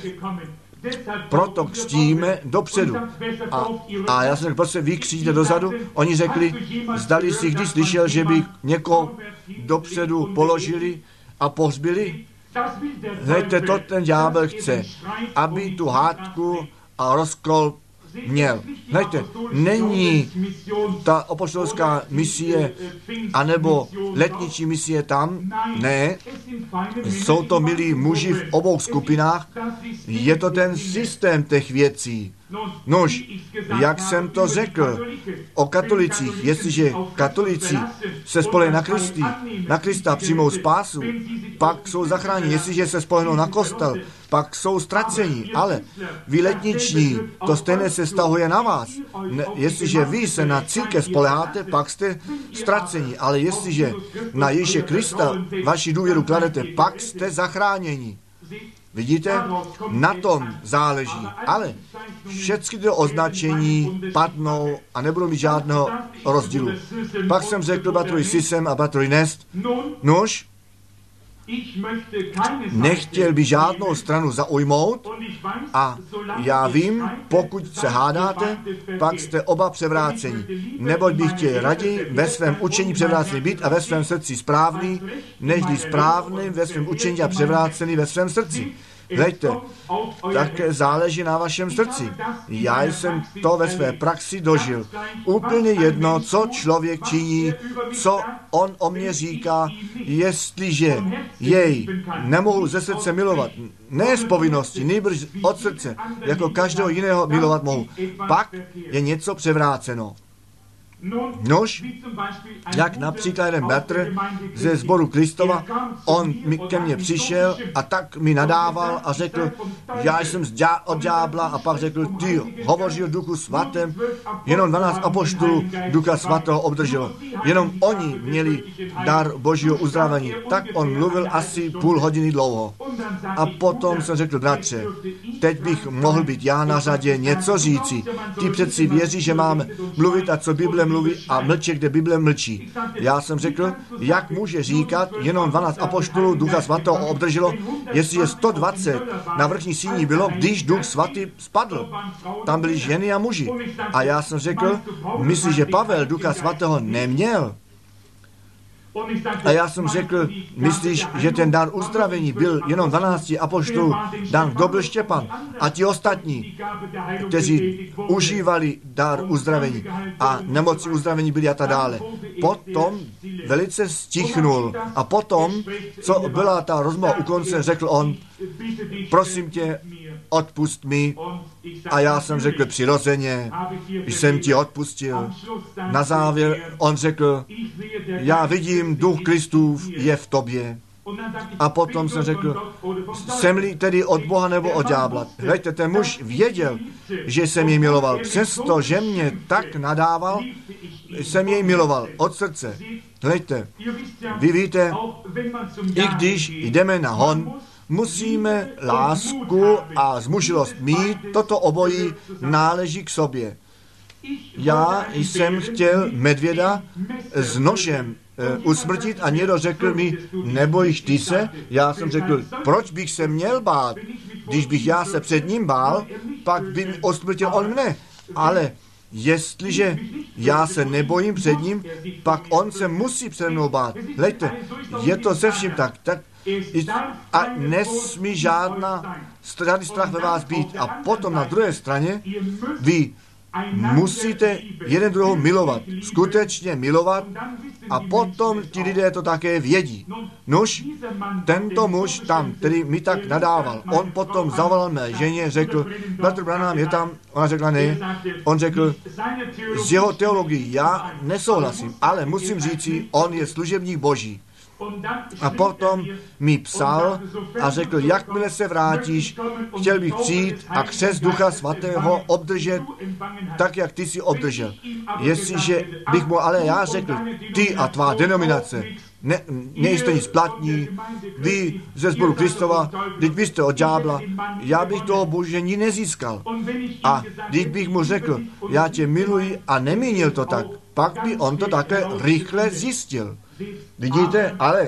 proto křtíme dopředu. A já jsem řekl, proč se vy křtíte dozadu? Oni řekli, zdali si když slyšel, že by někoho dopředu položili a pohřbili? Hejte, to ten ďábel chce, aby tu hádku a rozkol měl. Hejte, není ta apoštolská misie anebo letničí misie tam, ne, jsou to milí muži v obou skupinách, je to ten systém těch věcí. Nož, jak jsem to řekl o katolicích, jestliže katolici se spolehají na Krista přijmou spásu, pak jsou zachráněni, jestliže se spolehnou na kostel, pak jsou ztraceni, ale vy letniční, to stejné se stahuje na vás. Jestliže vy se na církev spoleháte, pak jste ztraceni, ale jestliže na Ježíše Krista vaši důvěru kladete, pak jste zachráněni. Vidíte? Na tom záleží. Ale všechny ty označení padnou a nebudou mít žádného rozdílu. Pak jsem řekl bratrovi Sisem a bratrovi Nest, nož, nechtěl by žádnou stranu zaujmout a já vím, pokud se hádáte, pak jste oba převráceni. Neboť bych chtěl raději ve svém učení převrácený být a ve svém srdci správný, nežli správný ve svém učení a převrácený ve svém srdci. Hleďte, také záleží na vašem srdci. Já jsem to ve své praxi dožil. Úplně jedno, co člověk činí, co on o mě říká, jestliže jej nemohu ze srdce milovat, ne z povinnosti, nejbrž od srdce, jako každého jiného milovat mohu, pak je něco převráceno. Nož, jak například jeden bratr ze sboru Kristova, on ke mně přišel a tak mi nadával a řekl, já jsem od ďábla a pak řekl, ty hovořil Duchu Svatém, jenom 12 apoštolů Ducha Svatého obdrželo. Jenom oni měli dar Božího uzdravení. Tak on mluvil asi půl hodiny dlouho. A potom jsem řekl, bratře, teď bych mohl být já na řadě něco říci. Ty přeci věří, že máme mluvit a co Bible mluví a mlčet, kde Bible mlčí. Já jsem řekl, jak může říkat, jenom 12 apoštolů Ducha Svatého obdrželo, jestliže 120 na vrchní síni bylo, když Duch Svatý spadl. Tam byli ženy a muži. A já jsem řekl, myslíš, že Pavel Ducha Svatého neměl? A já jsem řekl, myslíš, že ten dar uzdravení byl jenom 12 apoštolů dán, kdo byl Štěpan a ti ostatní, kteří užívali dar uzdravení a nemoci uzdravení byli a tak dále. Potom velice stichnul a potom, co byla ta rozmluva u konce, řekl on, prosím tě, odpust mi. A já jsem řekl přirozeně, jsem ti odpustil. Na závěr on řekl, já vidím, duch Kristův je v tobě. A potom jsem řekl, jsem-li tedy od Boha nebo od ďábla. Hleďte, ten muž věděl, že jsem jej miloval. Přesto, že mě tak nadával, jsem jej miloval od srdce. Hleďte, vy víte, i když jdeme na hon, musíme lásku a zmužilost mít, toto obojí náleží k sobě. Já jsem chtěl medvěda s nožem usmrtit a někdo řekl mi, nebojíš ty se? Já jsem řekl, proč bych se měl bát? Když bych já se před ním bál, pak by mi usmrtil on mne. Ale jestliže já se nebojím před ním, pak on se musí před mnou bát. Hleďte, je to se vším tak a nesmí žádný strach ve vás být. A potom na druhé straně vy musíte jeden druhou milovat, skutečně milovat a potom ti lidé to také vědí. Nuž, tento muž tam, který mi tak nadával, on potom zavolal mé ženě, řekl, bratr Branham je tam, ona řekla ne, on řekl, z jeho teologií já nesouhlasím, ale musím říci, on je služebník Boží. A potom mi psal a řekl, jakmile se vrátíš, chtěl bych přijít a křest Ducha Svatého obdržet tak, jak ty jsi obdržel. Jestliže bych mu ale já řekl, ty a tvá denominace, nejste nic platní, vy ze sboru Kristova, teď byste od ďábla, já bych toho božení nezískal. A když bych mu řekl, já tě miluji a nemínil to tak, pak by on to také rychle zjistil. Vidíte, ale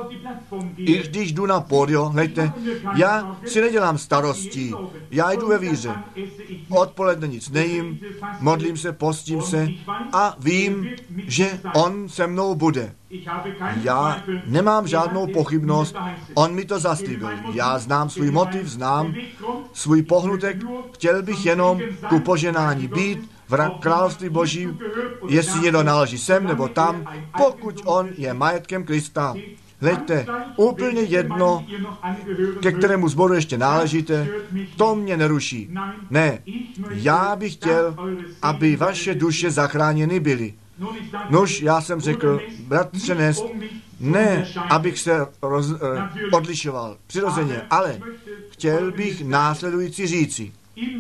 i když jdu na pódio, hleďte, já si nedělám starosti, já jdu ve víře. Odpoledne nic nejím, modlím se, postím se a vím, že on se mnou bude. Já nemám žádnou pochybnost, on mi to zaslíbil. Já znám svůj motiv, znám svůj pohnutek, chtěl bych jenom ku poženání být, v království Božím, jestli někdo náleží sem nebo tam, pokud on je majetkem Krista. Hleďte, úplně jedno, ke kterému sboru ještě náležíte, to mě neruší. Ne, já bych chtěl, aby vaše duše zachráněny byly. Nož, já jsem řekl, bratře Nest, ne, abych se odlišoval, přirozeně, ale chtěl bych následující říci.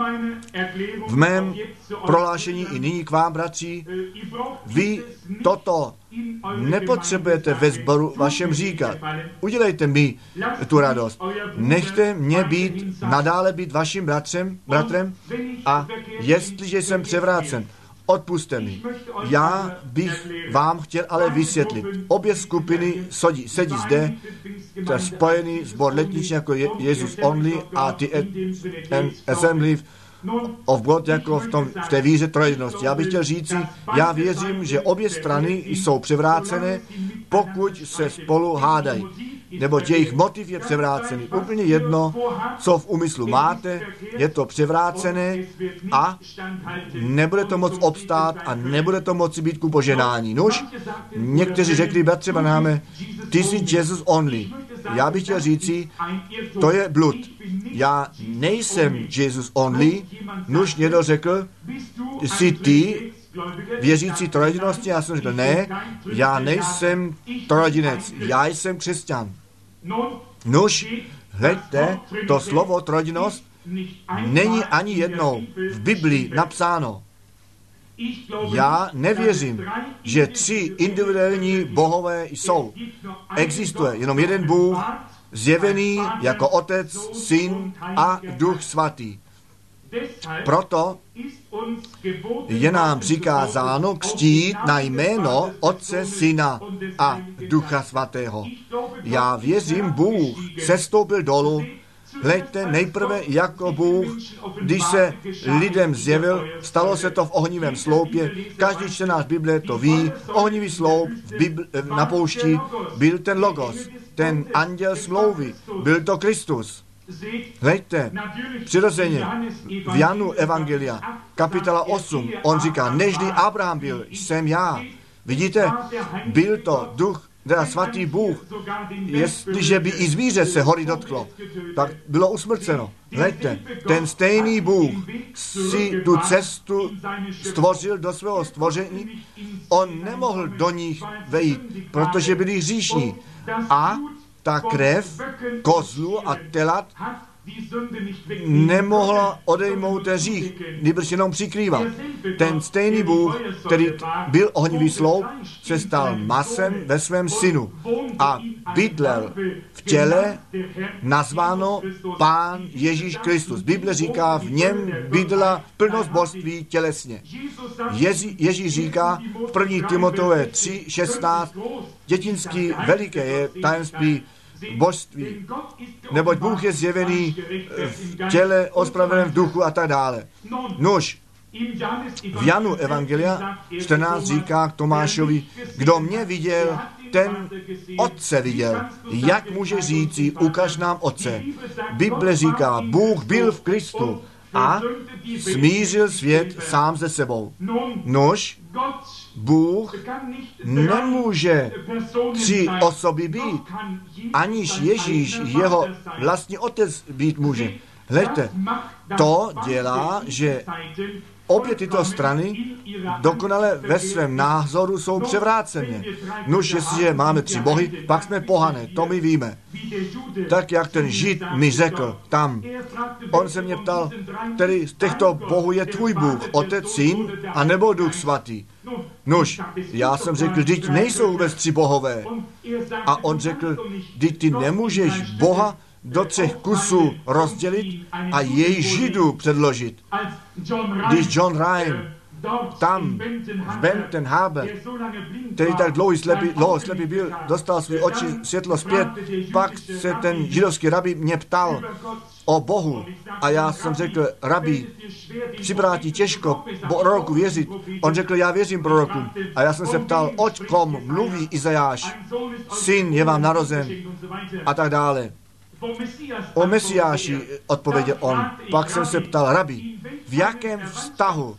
V mém prohlášení i nyní k vám, bratři, vy toto nepotřebujete ve sboru vašem říkat. Udělejte mi tu radost. Nechte mě být, nadále být vaším bratrem a jestliže jsem převrácen, odpuste mi. Já bych vám chtěl ale vysvětlit. Obě skupiny sedí zde, to je spojený sbor letniční jako Jesus Only a ty Assembly of God jako v té víře trojjedinnosti. Já bych chtěl říci, já věřím, že obě strany jsou převrácené, pokud se spolu hádají. Neboť jejich motiv je převrácený. Úplně jedno, co v úmyslu máte, je to převrácené a nebude to moc obstát a nebude to moci být ku poženání. Nuž, někteří řekli, bratře Branhame, ty jsi Jesus Only. Já bych chtěl říci, to je blud. Já nejsem Jesus Only. Nuž někdo řekl, jsi ty věřící trojedinosti? Já jsem řekl, ne, já nejsem trojedinec, já jsem křesťan. Nuž, hleďte, to slovo trojedinost není ani jednou v Biblii napsáno. Já nevěřím, že 3 individuální bohové jsou. Existuje jenom jeden Bůh zjevený jako Otec, Syn a Duch Svatý. Proto je nám přikázáno křtít na jméno Otce, Syna a Ducha Svatého. Já věřím, Bůh sestoupil dolů. Hleďte, nejprve jako Bůh, když se lidem zjevil, stalo se to v ohnivém sloupě. Každý čtenář Bible to ví. Ohnivý sloup na poušti byl ten Logos, ten anděl smlouvy, byl to Kristus. Hleďte, přirozeně v Janu Evangelia, kapitola 8, on říká, nežli Abraham byl, jsem já. Vidíte, byl to duch, teda svatý Bůh, jestliže by i zvíře se hory dotklo, tak bylo usmrceno. Hleďte, ten stejný Bůh si tu cestu stvořil do svého stvoření, on nemohl do nich vejít, protože byli hříšní. A ta krev kozlu a telat nemohla odejmout ten hřích, nýbrž jenom přikrýval. Ten stejný Bůh, který byl ohnivý sloup, se stal masem ve svém synu a bydlel v těle nazváno Pán Ježíš Kristus. Bible říká, v něm bydla plnost božství tělesně. Ježíš říká v 1. Timoteové 3:16, dětinský veliké je tajemství božství, neboť Bůh je zjevený v těle, ospravedlněn v duchu a tak dále. Nuž, v Janu Evangelia 14 říká k Tomášovi, kdo mě viděl, ten Otce viděl. Jak může říci, ukaž nám Otce? Bible říká, Bůh byl v Kristu a smířil svět sám se sebou. Nož, Bůh nemůže 3 osoby být, aniž Ježíš jeho vlastní otec být může. Hleďte, to dělá, že obě tyto strany dokonale ve svém názoru jsou převráceně. Nuž, jestliže máme 3 bohy, pak jsme pohané, to my víme. Tak, jak ten Žid mi řekl tam, on se mě ptal, který z těchto bohů je tvůj Bůh, Otec, Syn, a nebo Duch Svatý. Nuž, já jsem řekl, vždyť nejsou vůbec 3 bohové. A on řekl, vždyť ty nemůžeš Boha do 3 kusů rozdělit a jej Židu předložit. Když John Ryan tam v Bentenhaber, který tak dlouho slepý byl, dostal svý oči světlo zpět, pak se ten židovský rabí mě ptal o Bohu. A já jsem řekl, rabí, připadá ti těžko proroku věřit. On řekl, já věřím prorokům. A já jsem se ptal, o kom mluví Izajáš, syn je vám narozen a tak dále. O Mesiáši odpověděl on. Pak jsem se ptal, rabí, v jakém vztahu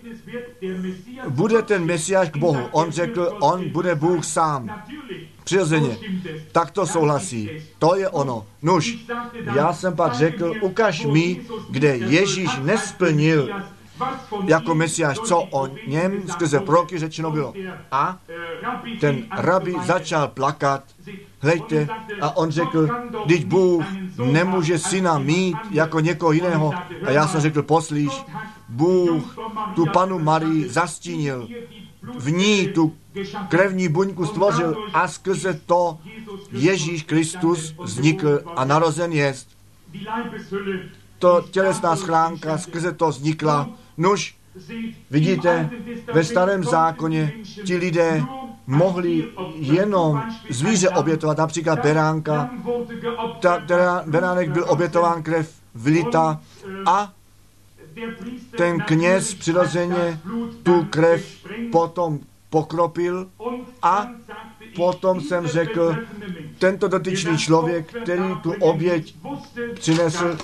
bude ten Mesiáš k Bohu? On řekl, on bude Bůh sám. Přirozeně. Tak to souhlasí. To je ono. Nuž, já jsem pak řekl, ukaž mi, kde Ježíš nesplnil jako Mesiáš, co o něm skrze proroky řečeno bylo. A ten rabí začal plakat. Hleďte, a on řekl, vždyť Bůh nemůže syna mít jako někoho jiného. A já jsem řekl, poslíš, Bůh tu panu Marii zastínil, v ní tu krevní buňku stvořil a skrze to Ježíš Kristus vznikl a narozen jest. To tělesná schránka skrze to vznikla. Nuž, vidíte, ve starém zákoně ti lidé mohli jenom zvíře obětovat, například beránka. Beránek byl obětován, krev vylita a ten kněz přirozeně tu krev potom pokropil a potom jsem řekl, tento dotyčný člověk, který tu oběť přinesl,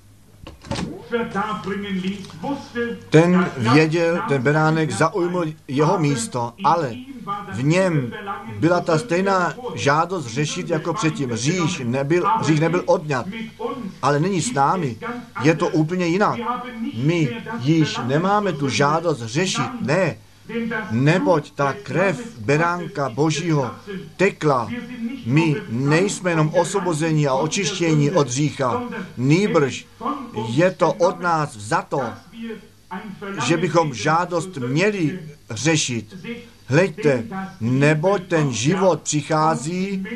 ten věděl, ten beránek zaujmul jeho místo, ale v něm byla ta stejná žádost řešit jako předtím. Hřích nebyl odňat, ale není s námi. Je to úplně jinak. My již nemáme tu žádost řešit, ne. Neboť ta krev beránka Božího tekla. My nejsme jenom osvobození a očištění od hřícha. Nýbrž je to od nás vzato, že bychom žádost měli řešit. Hleďte, neboť ten život přichází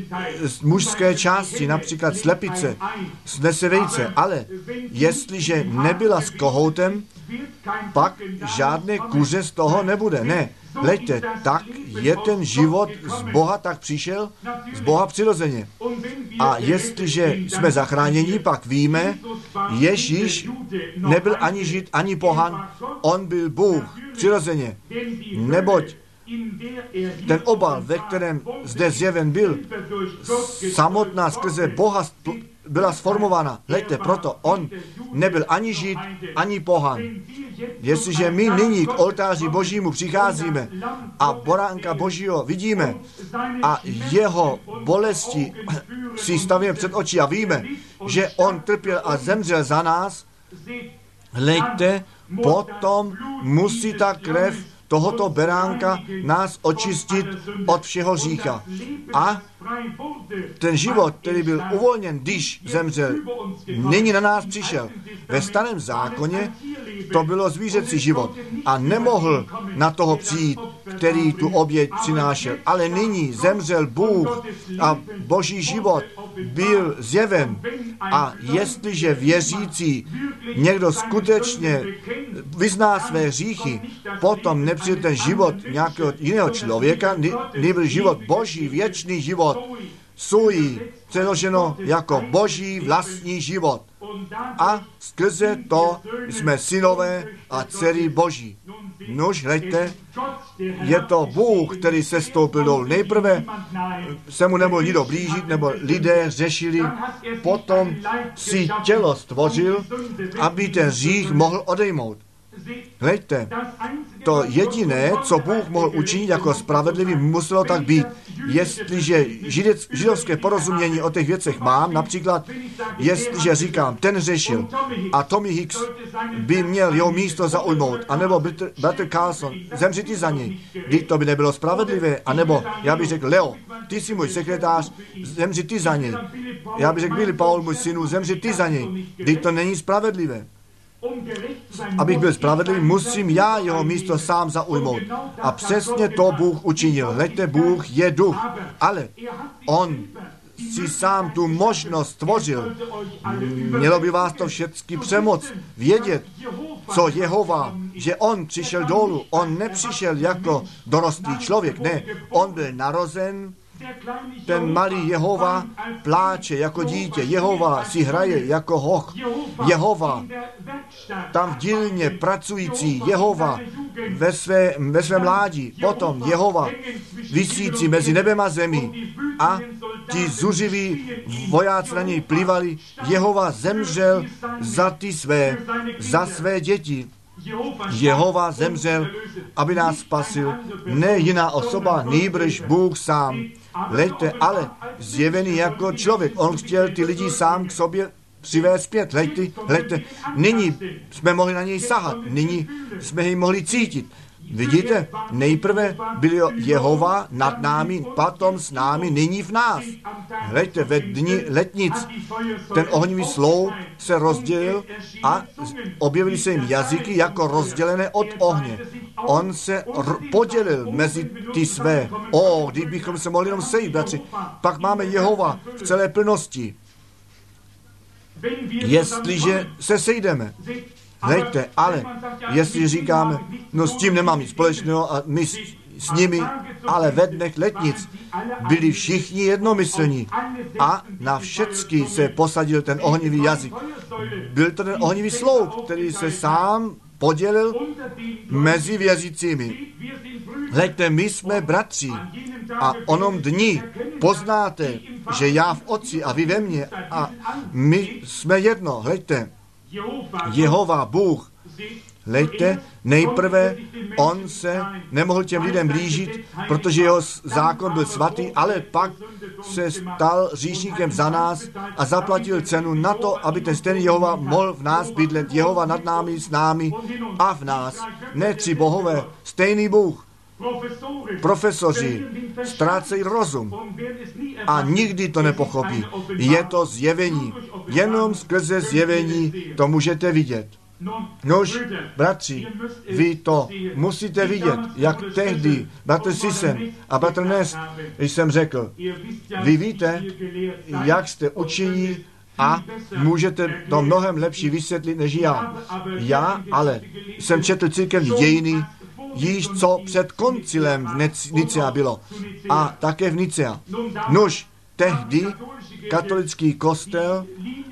z mužské části, například slepice, snese vejce, ale jestliže nebyla s kohoutem, pak žádné kuře z toho nebude. Ne, hleďte, tak je ten život z Boha tak přišel, z Boha přirozeně. A jestliže jsme zachráněni, pak víme, Ježíš nebyl ani Žid, ani pohan, on byl Bůh přirozeně. Neboť ten obal, ve kterém zde zjeven byl, samotná skrze Boha byla sformována. Hleďte, proto on nebyl ani Žid, ani pohan. Jestliže my nyní k oltáři Božímu přicházíme a Boránka Božího vidíme a jeho bolesti si stavíme před oči a víme, že on trpěl a zemřel za nás, hleďte, potom musí ta krev tohoto beránka nás očistit od všeho hřícha. A ten život, který byl uvolněn, když zemřel, nyní na nás přišel. Ve starém zákoně to bylo zvířecí život a nemohl na toho přijít, který tu oběť přinášel. Ale nyní zemřel Bůh a Boží život byl zjeven. A jestliže věřící někdo skutečně vyzná své hříchy, potom nepřijde ten život nějakého jiného člověka, nebyl život Boží, věčný život, svůj přeloženo jako Boží vlastní život. A skrze to jsme synové a dcery Boží. Nož, hleďte, je to Bůh, který se stoupil dolů. Nejprve se mu nemohl nikdo blížit, nebo lidé řešili, potom si tělo stvořil, aby ten hřích mohl odejmout. Hleďte, to jediné, co Bůh mohl učinit jako spravedlivý, muselo tak být. Jestliže židovské porozumění o těch věcech mám, například, jestliže říkám, ten řešil a Tommy Hicks by měl jeho místo zaujmout, anebo Bratr Carlson, zemři ty za něj, když to by nebylo spravedlivé, anebo já bych řekl, Leo, ty jsi můj sekretář, zemři ty za něj. Já bych řekl, Billy Paul, můj synu, zemři ty za něj, když to není spravedlivé. Abych byl spravedlivý, musím já jeho místo sám zaujmout. A přesně to Bůh učinil. Hleďte, Bůh je duch, ale on si sám tu možnost stvořil. Mělo by vás to všechny přemoc vědět, co Jehova, že on přišel dolů. On nepřišel jako dorostlý člověk, ne. On byl narozen, ten malý Jehova pláče jako dítě, Jehova si hraje jako hoch, Jehova tam v dílně pracující, Jehova ve své mládí, potom Jehova visící mezi nebem a zemí a ti zuřiví vojáci na něj plivali, Jehova zemřel za své děti. Jehova zemřel, aby nás spasil, ne jiná osoba, nýbrž Bůh sám. Hleďte, ale zjevený jako člověk. On chtěl ty lidi sám k sobě přivést zpět. Hleďte, nyní jsme mohli na něj sahat, nyní jsme jej mohli cítit. Vidíte, nejprve byl Jehova nad námi, potom s námi, nyní v nás. Hleďte, ve dni letnic ten ohnivý sloup se rozdělil a objevily se jim jazyky jako rozdělené od ohně. On se podělil mezi ty své. Kdybychom se mohli jenom sejít, bratři, pak máme Jehova v celé plnosti. Jestliže se sejdeme, hleďte, ale jestli říkáme, no s tím nemám nic společného a my s nimi, ale ve dnech letnic byli všichni jednomyslní a na všecky se posadil ten ohnivý jazyk. Byl to ten ohnivý sloup, který se sám podělil mezi věřícími. Hleďte, my jsme bratři a onom dni poznáte, že já v Otci a vy ve mně a my jsme jedno. Hleďte, Jehova, Bůh, hleďte, nejprve on se nemohl těm lidem blížit, protože jeho zákon byl svatý, ale pak se stal hříšníkem za nás a zaplatil cenu na to, aby ten stejný Jehova mohl v nás bydlet. Jehova nad námi, s námi a v nás. Ne tři bohové, stejný Bůh. Profesoři ztrácejí rozum a nikdy to nepochopí. Je to zjevení. Jenom skrze zjevení to můžete vidět. Nož, bratři, vy to musíte vidět, jak tehdy bratr Sisen a bratr Nest, když jsem řekl, vy víte, jak jste učení a můžete to mnohem lepší vysvětlit než já. Já ale jsem četl církevní dějiny, již co před koncilem v Nicea bylo a také v Nicea. Nož, tehdy katolický kostel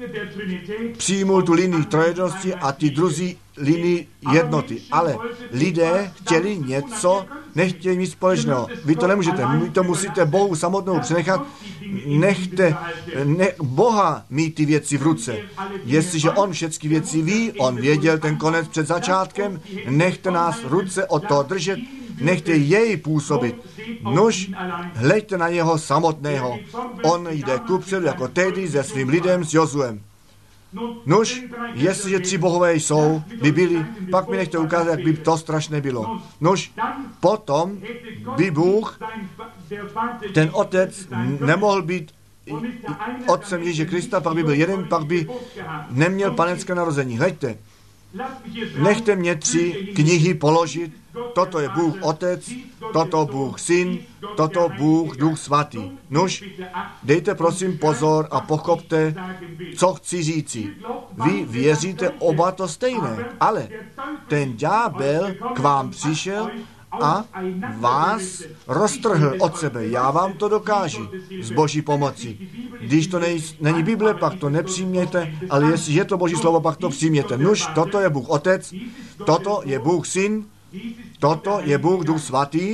přijmul tu linii trojednosti a ty druzí linii jednoty. Ale lidé chtěli něco, nechtěli nic společného. Vy to nemůžete, vy to musíte Bohu samotnou přenechat. Nechte Boha mít ty věci v ruce. Jestliže on všechny věci ví, on věděl ten konec před začátkem, nechte nás ruce od toho držet, nechte jej působit. Nož, hleďte na něho samotného. On jde kupředu jako tehdy se svým lidem s Jozuem. Nož, jestliže 3 bohové jsou, by byli, pak mi nechte ukázat, jak by to strašné bylo. Nož, potom by Bůh, ten otec, nemohl být otcem Ježíše Krista, pak by byl jeden, pak by neměl panenské narození. Hleďte, nechte mě 3 knihy položit. Toto je Bůh Otec, toto Bůh Syn, toto Bůh Duch Svatý. Nož, dejte prosím pozor a pochopte, co chci říci. Vy věříte oba to stejné, ale ten ďábel k vám přišel a vás roztrhl od sebe. Já vám to dokážu s Boží pomocí. Když to není Bible, pak to nepřijměte, ale jestli je to Boží slovo, pak to přijměte. Nuž, toto je Bůh Otec, toto je Bůh Syn, toto je Bůh Duch Svatý.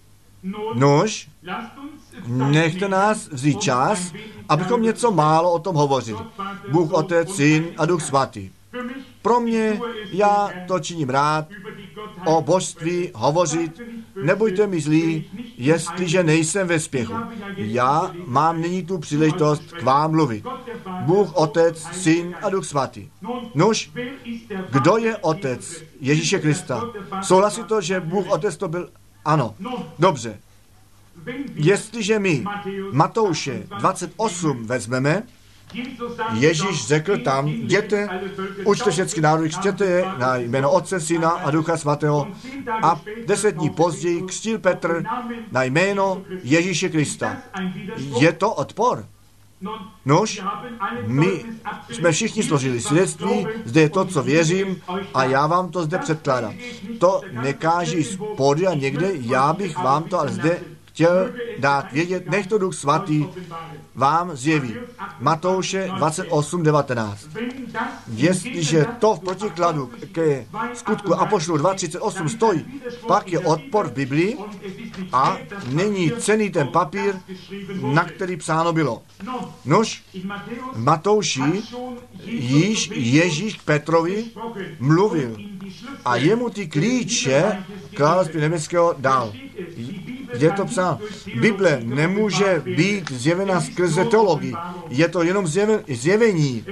Nuž, nechte nás vzít čas, abychom něco málo o tom hovořili. Bůh Otec, Syn a Duch Svatý. Pro mě, já to činím rád, o božství hovořit, nebuďte mi zlí, jestliže nejsem ve spěchu. Já mám nyní tu příležitost k vám mluvit. Bůh Otec, Syn a Duch Svatý. Nuž, kdo je Otec Ježíše Krista? Souhlasí to, že Bůh Otec to byl? Ano. Dobře. Jestliže my Matouše 28 vezmeme, Ježíš řekl tam, jděte, učte všechny národy, křtěte je na jméno Otce, Syna a Ducha Svatého a 10 dní později křtil Petr na jméno Ježíše Krista. Je to odpor? Nož, my jsme všichni složili svědectví, zde je to, co věřím a já vám to zde předkládám. To nekáží spody a někde, já bych vám to ale zde chtěl dát vědět, nech to Duch Svatý vám zjeví. Matouše 28:19. Jestliže to v protikladu ke skutku apoštolů 2:38 stojí, pak je odpor v Biblii a není cenný ten papír, na který psáno bylo. Nož, v Matouši již Ježíš k Petrovi mluvil a jemu ty klíče království nebeského dal. Je to psáno. Bible nemůže být zjevena skrze teologii. Je to jenom zjevení.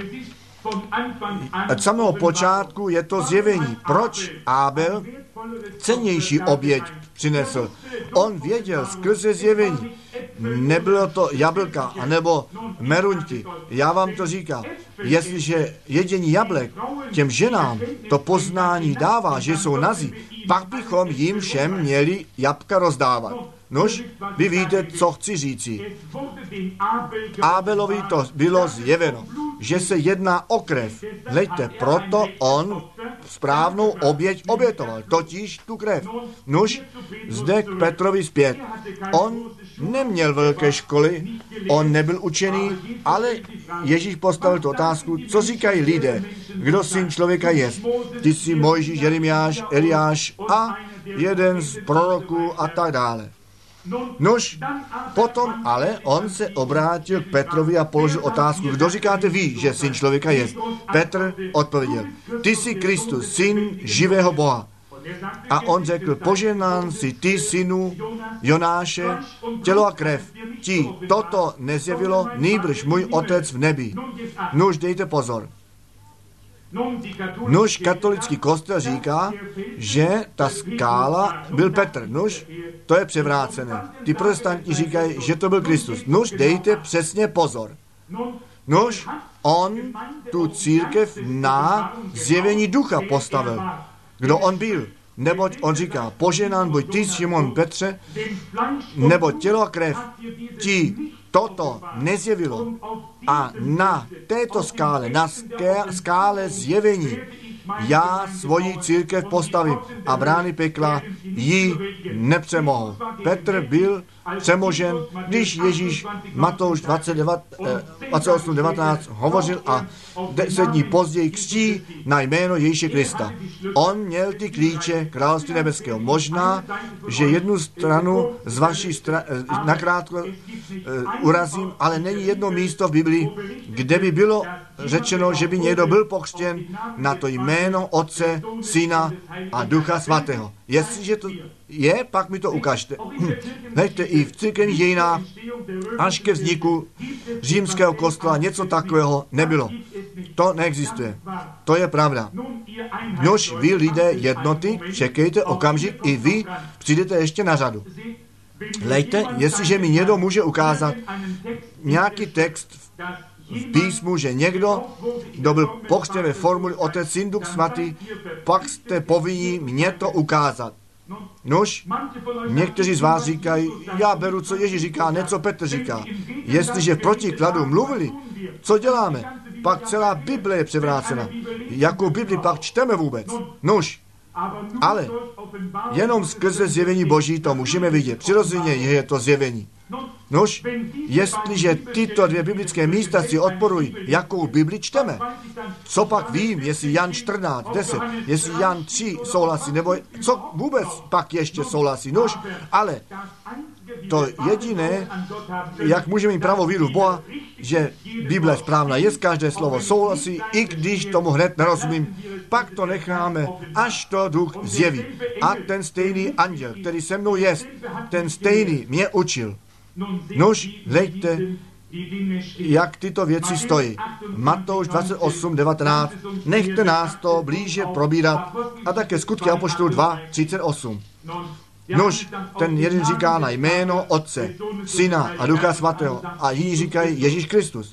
Od samého počátku je to zjevení. Proč Abel cennější oběť přinesl? On věděl skrze zjevení. Nebylo to jablka, anebo meruňky. Já vám to říkám. Jestliže jedzení jablek těm ženám to poznání dává, že jsou nazí, pak bychom jim všem měli jabka rozdávat. Nož, vy víte, co chci říci. Abelovi to bylo zjeveno, že se jedná o krev. Hleďte, proto on správnou oběť obětoval, totiž tu krev. Nož, zde k Petrovi zpět. On neměl velké školy, on nebyl učený, ale Ježíš postavil tu otázku, co říkají lidé, kdo syn člověka je. Ty jsi Mojžíš, Jeremiáš, Eliáš a jeden z proroků a tak dále. Nož, potom ale on se obrátil k Petrovi a položil otázku, kdo říkáte vy, že syn člověka je? Petr odpověděl, ty jsi Kristus, syn živého Boha. A on řekl, požehnán si ty, synu Jonáše, tělo a krev. Ti toto nezjevilo, nýbrž můj Otec v nebi. Nuž, dejte pozor. Nuž, katolický kostel říká, že ta skála byl Petr. Nuž, to je převrácené. Ty protestanti říkají, že to byl Kristus. Nuž, dejte přesně pozor. Nož, on tu církev na zjevení ducha postavil. Kdo on byl? Neboť on říká, poženán buď ty, Šimon Petře, nebo tělo a krev ti toto nezjevilo. A na této skále, na skále zjevení, já svoji církev postavím a brány pekla ji nepřemohou. Petr byl přemožen, když Ježíš Matouš 28:19 hovořil a 10 dní později křtí na jméno Ježíše Krista. On měl ty klíče království nebeského. Možná, že jednu stranu z vaší nakrátko urazím, ale není jedno místo v Biblii, kde by bylo řečeno, že by někdo byl pokřtěn na to jméno Otce, Syna a Ducha Svatého. Jestliže to je, pak mi to ukažte. Hleďte, i v církevních dějinách až ke vzniku římského kostela něco takového nebylo. To neexistuje. To je pravda. Nož vy lidé jednoty, čekejte okamžik, i vy přijdete ještě na řadu. Hleďte, jestliže mi někdo může ukázat nějaký text v písmu, že někdo, kdo byl pokřtěn ve formuli Otec, Syn, Duch Svatý, pak jste povinni mě to ukázat. Nož, někteří z vás říkají, já beru, co Ježíš říká, ne co Petr říká. Jestliže v protikladu mluvili, co děláme? Pak celá Bible je převrácena. Jakou Bibli pak čteme vůbec? Nož, ale jenom skrze zjevení Boží to můžeme vidět. Přirozeně je to zjevení. Nož, jestliže tyto dvě biblické místa si odporují, jakou Bibli čteme? Co pak vím, jestli Jan 14:10, jestli Jan 3 souhlasí, nebo co vůbec pak ještě souhlasí? Nož, ale to jediné, jak můžeme mít pravou víru v Boha, že Bible správná je, každé slovo souhlasí, i když tomu hned nerozumím, pak to necháme, až to Duch zjeví. A ten stejný anděl, který se mnou jest, ten stejný mě učil. Nož, hleďte, jak tyto věci stojí. Matouš 28:19. Nechte nás to blíže probírat. A také Skutky apoštolů 2:38. Nož, ten jeden říká na jméno Otce, Syna a Ducha Svatého a jiní říkají Ježíš Kristus.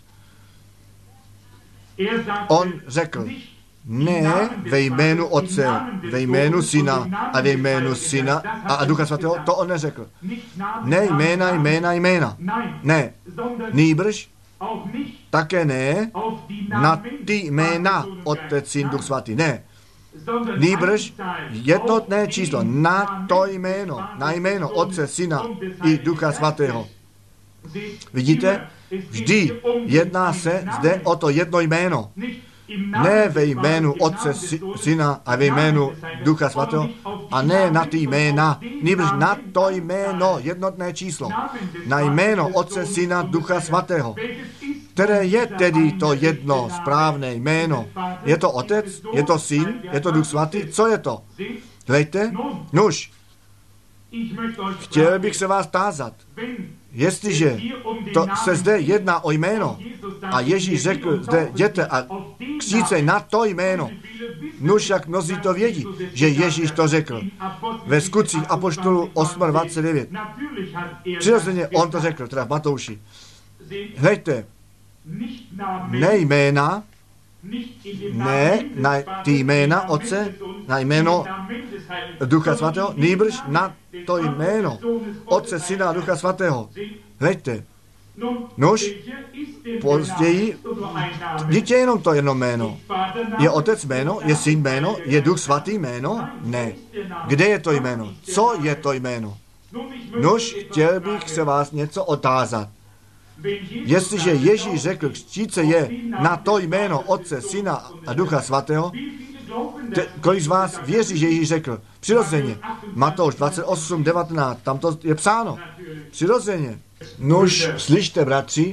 On řekl, ne ve jménu Otce, ve jménu Syna a ve jménu Syna a Ducha Svatého, to on neřekl. Ne jména. Ne, nýbrž, také ne na ty jména Otec, Syn, Duch Svatý, ne. Nýbrž jednotné číslo na to jméno, na jméno Otce, Syna i Ducha Svatého. Vidíte, vždy jedná se zde o to jedno jméno. Ne ve jménu Otce, Syna a ve jménu Ducha Svatého a ne na ty jména, nýbrž na to jméno, jednotné číslo. Na jméno Otce, Syna, Ducha Svatého. Které je tedy to jedno správné jméno? Je to Otec? Je to Syn? Je to Duch Svatý? Co je to? Hlejte, nuž, chtěl bych se vás tázat, jestliže to se zde jedná o jméno a Ježíš řekl zde jděte a křtít se na to jméno, nuž jak mnozí to vědí, že Ježíš to řekl ve Skutcích apoštolů 8:29. Přirozeně on to řekl, teda v Matouši. Hleďte, ne jména, ne na ty jména Otce, na jméno Ducha Svatého, nýbrž na to jméno Otce, Syna a Ducha Svatého. Hleďte, nož později, dítě je jenom to jedno jméno. Je Otec jméno, je Syn jméno, je Duch Svatý jméno? Ne. Kde je to jméno? Co je to jméno? Nož chtěl bych se vás něco otázat. Jestliže Ježíš řekl, křtít se je na to jméno Otce, Syna a Ducha Svatého, kolik z vás věří, že Ježíš řekl? Přirozeně. Matouš 28:19, tam to je psáno. Přirozeně. Nož, slyšte, bratři,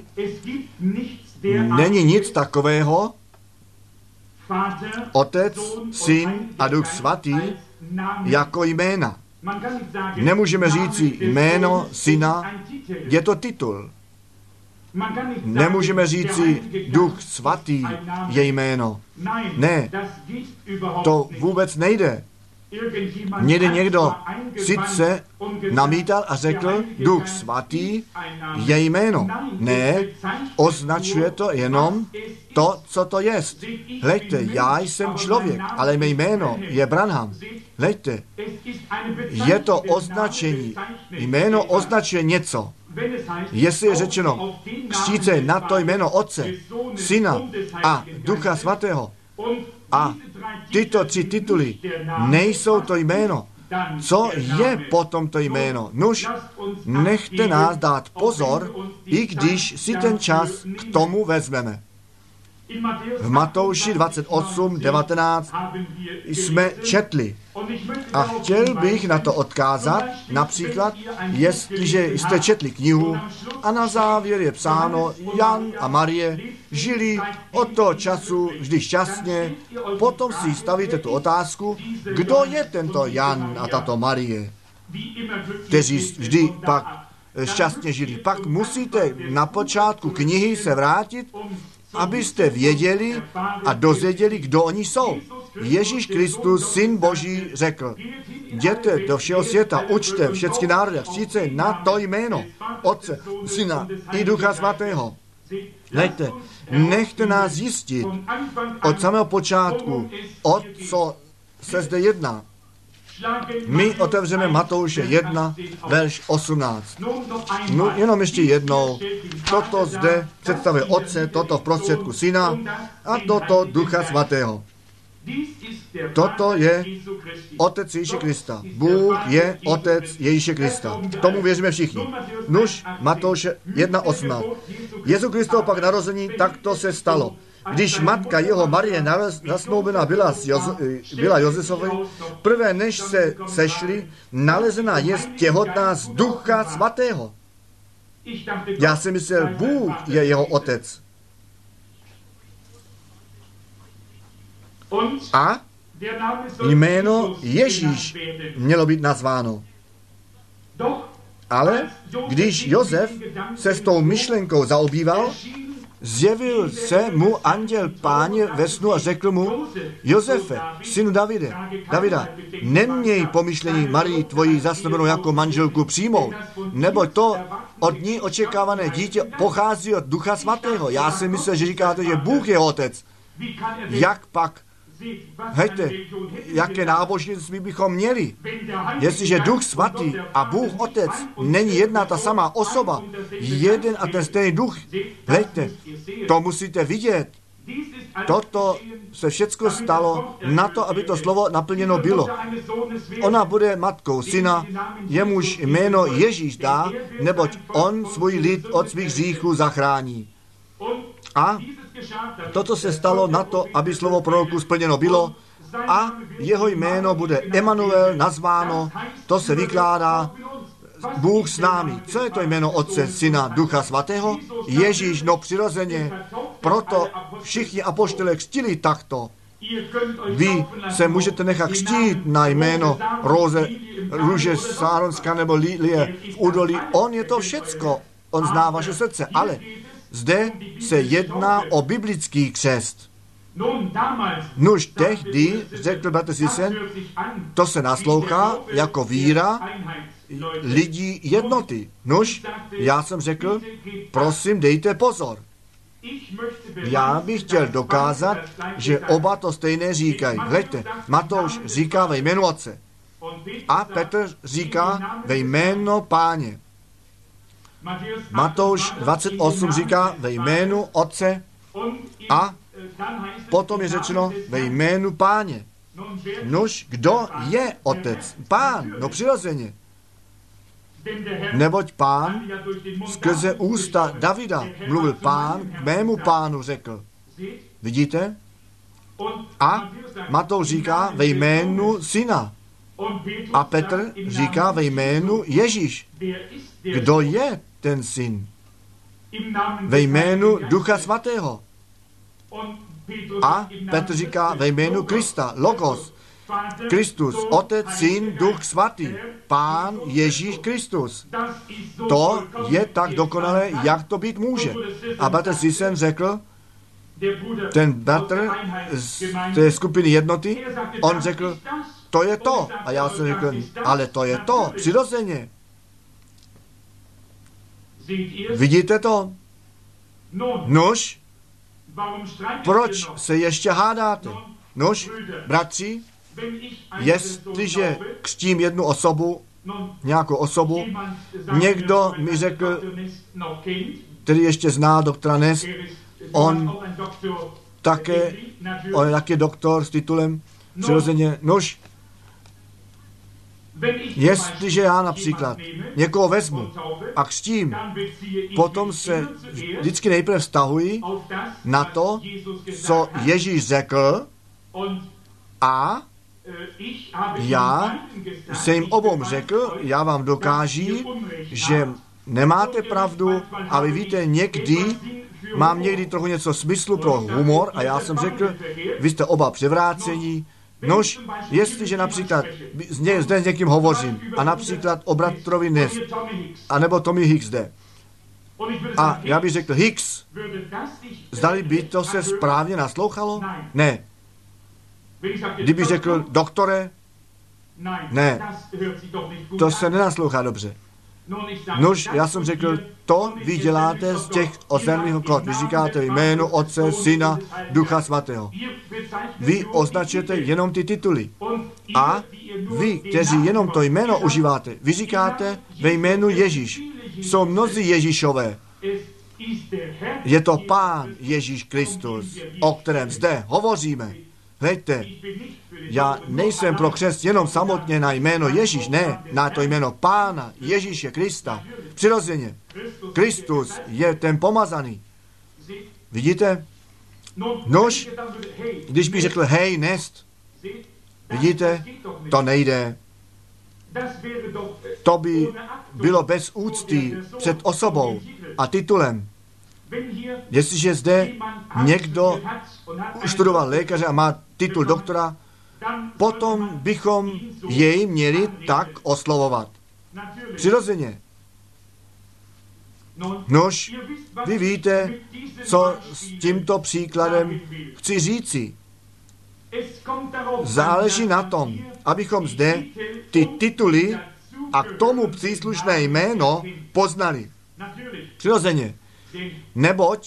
není nic takového, Otec, Syn a Duch Svatý, jako jména. Nemůžeme říci jméno Syna, je to titul. Nemůžeme říci, Duch Svatý je jméno. Ne, to vůbec nejde. Někdy někdo sice namítal a řekl, Duch Svatý je jméno. Ne, označuje to jenom to, co to jest. Hleďte, já jsem člověk, ale mé jméno je Branham. Hleďte, je to označení. Jméno označuje něco. Jestli je řečeno, křtít se na to jméno Otce, Syna a Ducha Svatého, a tyto 3 tituly nejsou to jméno, co je potom to jméno? Nuž, nechte nás dát pozor, i když si ten čas k tomu vezmeme. V Matouši 28:19 jsme četli. A chtěl bych na to odkázat, například, jestliže jste četli knihu a na závěr je psáno, Jan a Marie žili od toho času vždy šťastně, potom si stavíte tu otázku, kdo je tento Jan a tato Marie, kteří vždy pak šťastně žili. Pak musíte na počátku knihy se vrátit, abyste věděli a dozvěděli, kdo oni jsou. Ježíš Kristus, Syn Boží, řekl, jděte do všeho světa, učte všechny národy, chříce na to jméno Otce, Syna i Ducha Svatého. Hleďte, nechte nás zjistit od samého počátku, o co se zde jedná. My otevřeme Matouše 1, verš 18. No, jenom ještě jednou. Toto zde představuje Otce, toto v prostředku Syna a toto Ducha Svatého. Toto je Otec Ježíše Krista. Bůh je Otec Ježíše Krista. Tomu věříme všichni. Nuž, Matouše 1.18. Jezu Kristovo pak narození, tak to se stalo. Když matka jeho Marie zasnoubená byla Josefovi, prvé než se sešli, nalezená jest těhotná z Ducha Svatého. Já si myslel, Bůh je jeho otec. A jméno Ježíš mělo být nazváno. Ale když Josef se s tou myšlenkou zaobýval, zjevil se mu anděl Páně ve snu a řekl mu, Josefe, synu Davida, neměj pomyšlení Marii tvoji zasnoubenou jako manželku přijmout, nebo to od ní očekávané dítě pochází od Ducha Svatého. Já si myslel, že říkáte, že Bůh je otec. Jak pak? Hejte, jaké náboženství bychom měli? Jestliže Duch Svatý a Bůh Otec není jedna ta samá osoba, jeden a ten stejný duch, hejte, to musíte vidět. Toto se všecko stalo na to, aby to slovo naplněno bylo. Ona bude matkou syna, jemuž jméno Ježíš dá, neboť on svůj lid od svých hříchů zachrání. A toto se stalo na to, aby slovo proroku splněno bylo a jeho jméno bude Emanuel nazváno, to se vykládá Bůh s námi. Co je to jméno Otce, Syna, Ducha Svatého? Ježíš, no přirozeně, proto všichni apoštolé křtili takto. Vy se můžete nechat křtít na jméno růže Sáronská nebo Lilie v údolí. On je to všecko. On zná vaše srdce, ale zde se jedná o biblický křest. Nuž tehdy, řekl bratr Sisen, to se naslouchá jako víra lidí jednoty. Nuž, já jsem řekl, prosím, dejte pozor. Já bych chtěl dokázat, že oba to stejné říkají. Hleďte, Matouš říká ve jménu Otce a Petr říká ve jménu Páně. Matouš 28 říká ve jménu Otce a potom je řečeno ve jménu Páně. Nož, kdo je Otec? Pán, no přirozeně. Neboť Pán skrze ústa Davida mluvil Pán, k mému Pánu řekl. Vidíte? A Matouš říká ve jménu Syna. A Petr říká ve jménu Ježíš. Kdo je ten Syn? Ve jménu Ducha Svatého. A Petr říká ve jménu Krista, Logos, Kristus, Otec, Syn, Duch Svatý, Pán Ježíš Kristus. To je tak dokonalé, jak to být může. A bratr Sisen řekl, ten bratr z té skupiny jednoty, on řekl, to je to. A já jsem řekl, ale to je to, přirozeně. Vidíte to? Nož, proč se ještě hádáte? Nož, bratři, jestliže křtím jednu osobu, nějakou osobu, někdo mi řekl, který ještě zná doktora Ness, on je taky doktor s titulem, přirozeně, nož, jestliže já například někoho vezmu a křtím, potom se vždycky nejprve vztahuji na to, co Ježíš řekl, a já jsem jim obou řekl, já vám dokáží, že nemáte pravdu a vy víte, mám někdy trochu něco smyslu pro humor a já jsem řekl, vy jste oba převrácení. Nož, jestliže například zde s někým hovořím a například o bratrovi Ness, anebo Tommy Hicks zde, a já bych řekl Hicks, zdali by to se správně naslouchalo? Ne. Kdyby řekl doktore, ne, to se nenaslouchá dobře. Nož, já jsem řekl, to vy děláte z těch oznámených kód. Vy říkáte jméno Otce, Syna, Ducha Svatého. Vy označujete jenom ty tituly. A vy, kteří jenom to jméno užíváte, vy říkáte ve jménu Ježíš. Jsou mnozí Ježíšové. Je to Pán Ježíš Kristus, o kterém zde hovoříme. Hleďte, já nejsem pro křest jenom samotně na jméno Ježíš, ne, na to jméno Pána Ježíše Krista. Přirozeně, Kristus je ten pomazaný. Vidíte? Nož, když bych řekl hej, Nest, vidíte, to nejde. To by bylo bez úcty před osobou a titulem. Jestliže zde někdo studoval lékaře a má titul doktora, potom bychom jej měli tak oslovovat. Přirozeně. Nož, vy víte, co s tímto příkladem chci říci. Záleží na tom, abychom zde ty tituly a k tomu příslušné jméno poznali. Přirozeně. Neboť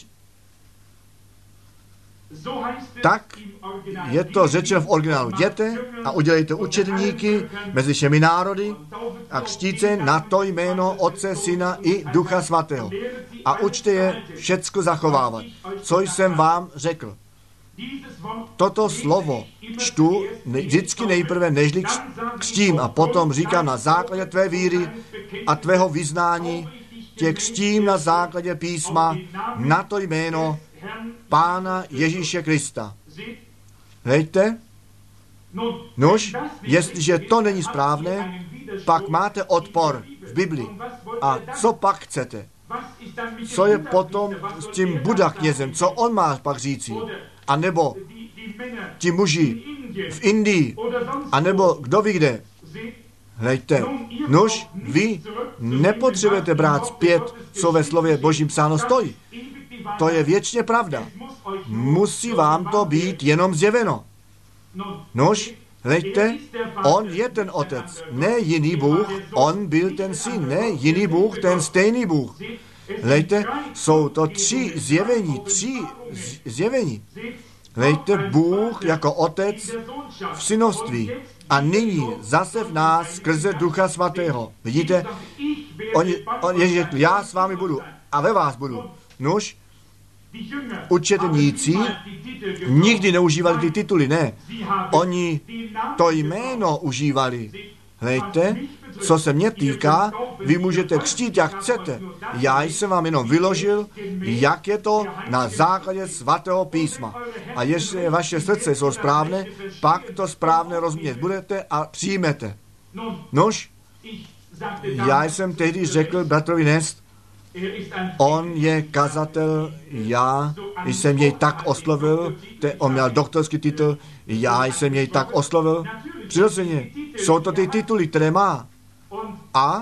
tak je to řečeno v originálu. Jděte a udělejte učedníky mezi všemi národy a křtíte na to jméno Otce, Syna i Ducha Svatého. A učte je všecko zachovávat, co jsem vám řekl. Toto slovo čtu vždycky nejprve, nežli křtím, a potom říkám na základě tvé víry a tvého vyznání, tě křtím na základě písma na to jméno Pána Ježíše Krista. Hleďte, nož, jestliže to není správné, pak máte odpor v Bibli. A co pak chcete? Co je potom s tím Buddha knězem? Co on má pak říci? A nebo ti muži v Indii? A nebo kdo ví kde? Hleďte, nož, vy nepotřebujete brát zpět, co ve slově Božím psáno stojí. To je věčně pravda. Musí vám to být jenom zjeveno. Nož, hleďte, on je ten otec, ne jiný Bůh, on byl ten syn, ne jiný Bůh, ten stejný Bůh. Hleďte, jsou to tři zjevení. Hleďte, Bůh jako otec v synovství a nyní zase v nás skrze Ducha Svatého. Vidíte, on Ježíš řekl, já s vámi budu a ve vás budu. Nož, učedníci nikdy neužívali ty tituly, ne. Oni to jméno užívali. Hleďte, co se mě týká, vy můžete křtít, jak chcete. Já jsem vám jenom vyložil, jak je to na základě svatého písma. A jestli vaše srdce jsou správné, pak to správně rozumět budete a přijmete. Nož, já jsem tehdy řekl bratrovi Nest, on je kazatel, já jsem jej tak oslovil, on měl doktorský titul, já jsem jej tak oslovil. Přirozeně, jsou to ty tituly, které má. A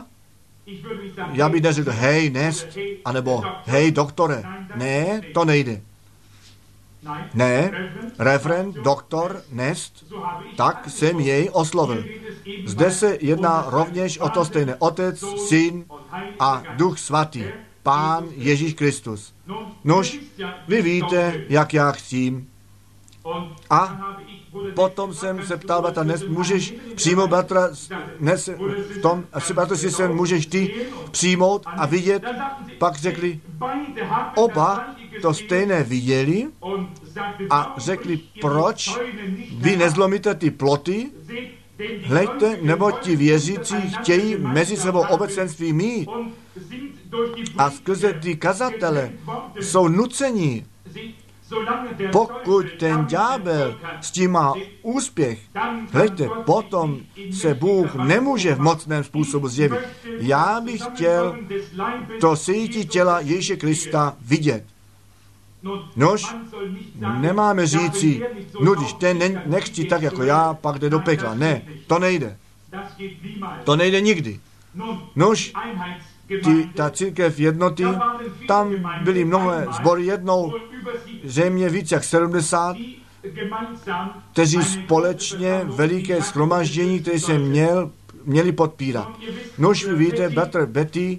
já bych neřekl, hej, Nest, anebo hej, doktore. Ne, to nejde. Ne, reverend, doktor, Nest, tak jsem jej oslovil. Zde se jedná rovněž o to stejné. Otec, Syn a Duch Svatý. Pán Ježíš Kristus. Nož, vy víte, jak já chcím. A potom jsem se ptal bratra, můžeš přijmout bratra, v tom, bratra si můžeš ty přijmout a vidět. Pak řekli, oba to stejné viděli a řekli, proč vy nezlomíte ty ploty? Hleďte, nebo ti věřící chtějí mezi sebou obecenství mít a skrze ty kazatele jsou nuceni. Pokud ten ďábel s tím má úspěch, hleďte, potom se Bůh nemůže v mocném způsobu zjevit. Já bych chtěl to sejítí těla Ježíše Krista vidět. Nož, nemáme říci, když ten nechci tak jako já, pak jde do pekla. Ne, to nejde. To nejde nikdy. Nož, ta církev jednoty, tam byly mnohé sbory jednou, zřejmě víc jak 70, kteří společně veliké shromaždění, které se měli podpírat. Nož, vy víte, bratr Betty,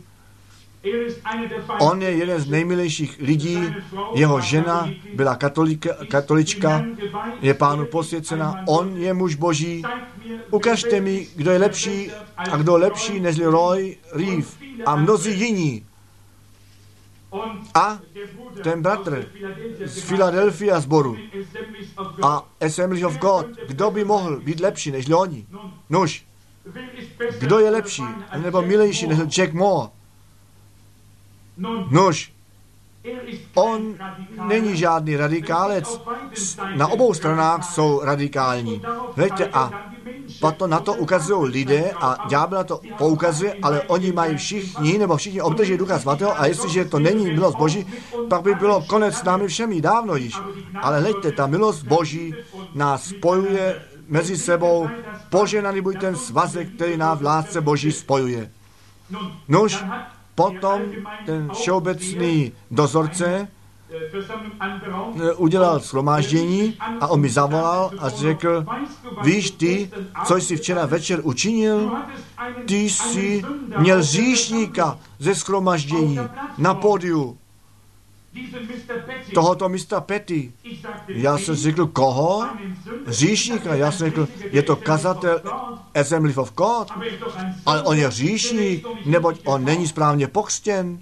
on je jeden z nejmilejších lidí, jeho žena byla katolička, je Pánu posvěcena, on je muž Boží. Ukažte mi, kdo je lepší a kdo lepší než Roy Reeve a mnozí jiní. A ten bratr z Philadelphia sboru a Assembly of God, kdo by mohl být lepší než oni? Nož, kdo je lepší nebo milejší než Jack Moore? Nož, on není žádný radikálec. Na obou stranách jsou radikální. Hleďte, a potom na to ukazují lidé a ďábel na to poukazuje, ale oni mají všichni obdrží Ducha Svatého a jestliže to není milost Boží, pak by bylo konec s námi všemi dávno již. Ale hleďte, ta milost Boží nás spojuje mezi sebou. Poženaný buď ten svazek, který nás v lásce Boží spojuje. Nož, potom ten všeobecný dozorce udělal shromáždění a on mi zavolal a řekl, víš ty, co jsi včera večer učinil? Ty jsi měl hříšníka ze shromáždění na pódiu. Tohoto Mr. Petty. Já jsem řekl, koho? Hříšníka. Já jsem řekl, je to kazatel Assembly of God, ale on je hříšník, neboť on není správně pokřtěn.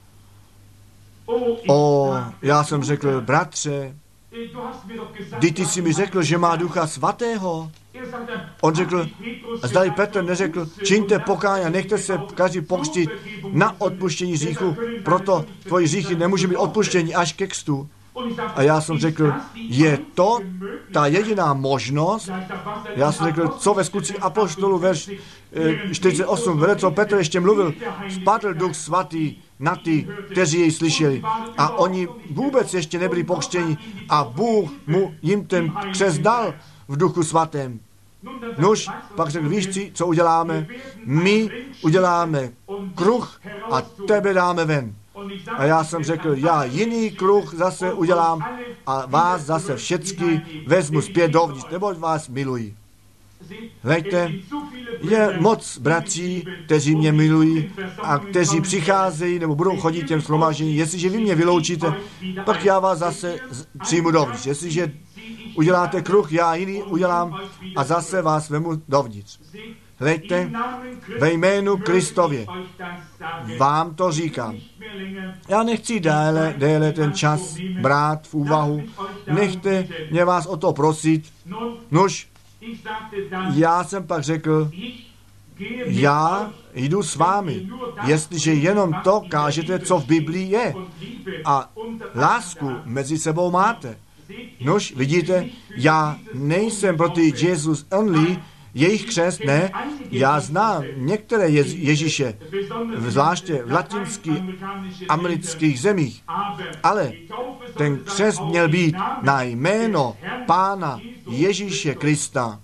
Já jsem řekl, bratře, ty jsi mi řekl, že má Ducha Svatého. On řekl, zdali Petr neřekl, čiňte pokání a nechte se každý pokřtit na odpuštění hříchu, proto tvoji hříchy nemůže být odpuštění až ke křtu. A já jsem řekl, je to ta jediná možnost? Já jsem řekl, co ve Skutcích apoštolů verš 48, vedle co Petr ještě mluvil, spadl Duch Svatý na ty, kteří jej slyšeli. A oni vůbec ještě nebyli pokřtěni a Bůh jim ten křest dal v Duchu Svatém. Nož, pak řekl, víš si, co uděláme? My uděláme kruh a tebe dáme ven. A já jsem řekl, já jiný kruh zase udělám a vás zase všecky vezmu zpět dovnitř, neboť vás miluji. Hleďte, je moc bratří, kteří mě milují a kteří přicházejí nebo budou chodit těm shromážděním. Jestliže vy mě vyloučíte, pak já vás zase přijmu dovnitř. Jestliže uděláte kruh, já jiný udělám a zase vás vemu dovnitř. Hleďte, ve jménu Kristově vám to říkám. Já nechci déle ten čas brát v úvahu. Nechte mě vás o to prosit. Nož, já jsem pak řekl, já jdu s vámi, jestliže jenom to kážete, co v Biblii je a lásku mezi sebou máte. Nož, vidíte, já nejsem proti Jesus only, jejich křest, ne, já znám některé Ježíše, zvláště v latinských amerických zemích, ale ten křest měl být na jméno Pána Ježíše Krista.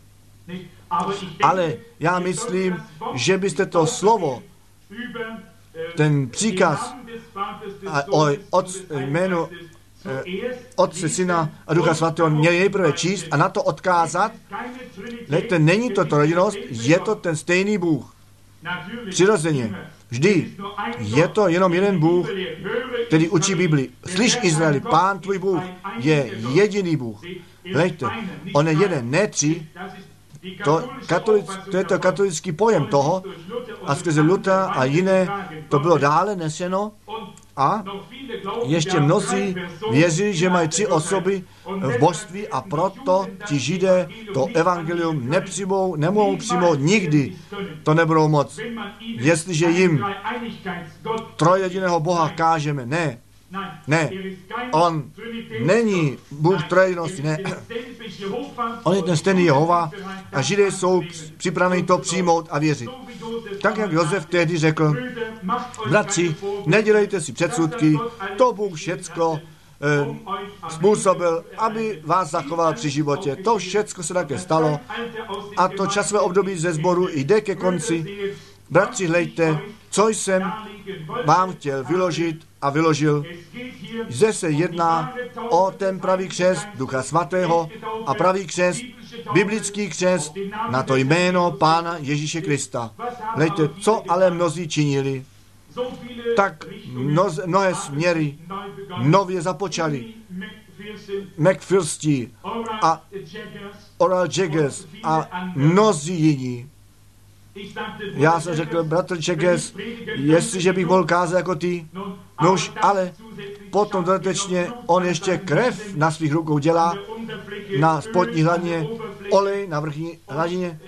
Ale já myslím, že byste to slovo, ten příkaz o jménu Otce, Syna a Ducha Svatého měli nejprve číst a na to odkázat. Lejte, není to trojedinost, je to ten stejný Bůh. Přirozeně. Vždy je to jenom jeden Bůh, který učí Bibli. Slyš, Izraeli, Pán tvůj Bůh je jediný Bůh. Lejte, on je jeden, ne tři. To je to katolický pojem toho a skrze Luthera a jiné to bylo dále neseno a ještě mnozí věří, že mají tři osoby v božství a proto ti Židé to evangelium nemohou přijmout nikdy. To nebudou moc. Jestliže jim trojjediného Boha kážeme, ne, on není Bůh trojjedinosti, ne. On je ten stejný Jehova a Židé jsou připraveni to přijmout a věřit. Tak, jak Josef tehdy řekl, bratři, nedělejte si předsudky, to Bůh všecko způsobil, aby vás zachoval při životě. To všecko se také stalo a to časové období ze sboru jde ke konci. Bratři, hlejte, co jsem vám chtěl vyložit a vyložil. Zde se jedná o ten pravý křest Ducha Svatého a pravý křest, biblický křest na to jméno Pána Ježíše Krista. Hlejte, co ale mnozí činili, tak mnohé směry nově započali. McPherson a Oral Jaggers a mnozí jiní. Já jsem řekl, bratr Jaggers, jestliže bych mohl kázat jako ty, nož, ale potom dodatečně on ještě krev na svých rukou dělá, na spodní hladině, olej na vrchní hladině.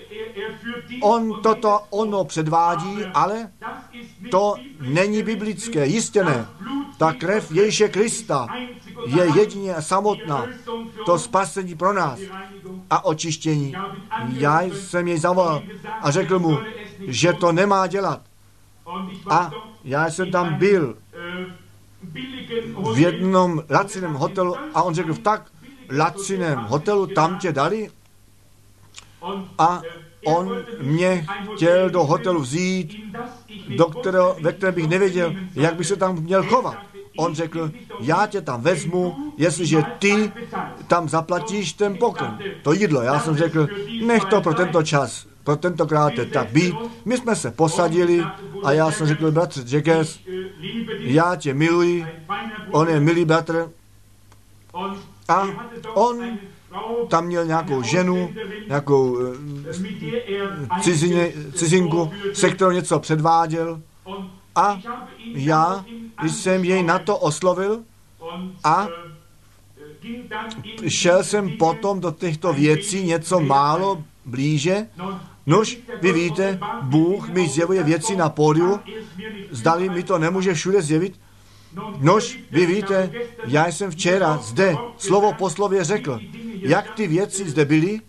On ono předvádí, ale to není biblické, jistě ne. Ta krev Ježíše Krista je jedině samotná. To spasení pro nás a očištění. Já jsem jej zavolal a řekl mu, že to nemá dělat. A já jsem tam byl v jednom laciném hotelu a on řekl, v tak laciném hotelu tam tě dali a on mě chtěl do hotelu vzít, ve kterém bych nevěděl, jak bych se tam měl chovat. On řekl, já tě tam vezmu, jestliže ty tam zaplatíš ten pokrm, to jídlo. Já jsem řekl, nech to pro tento čas, pro tentokrát tak být. My jsme se posadili a já jsem řekl, bratře Jaggers, já tě miluji, on je milý bratr a on tam měl nějakou ženu, nějakou cizinku, se kterou něco předváděl a já jsem jej na to oslovil a šel jsem potom do těchto věcí něco málo blíže. Nož, vy víte, Bůh mi zjevuje věci na pódiu, zdali mi to nemůže všude zjevit. Nož, vy víte, já jsem včera zde slovo po slově řekl, jak ty věci zde byly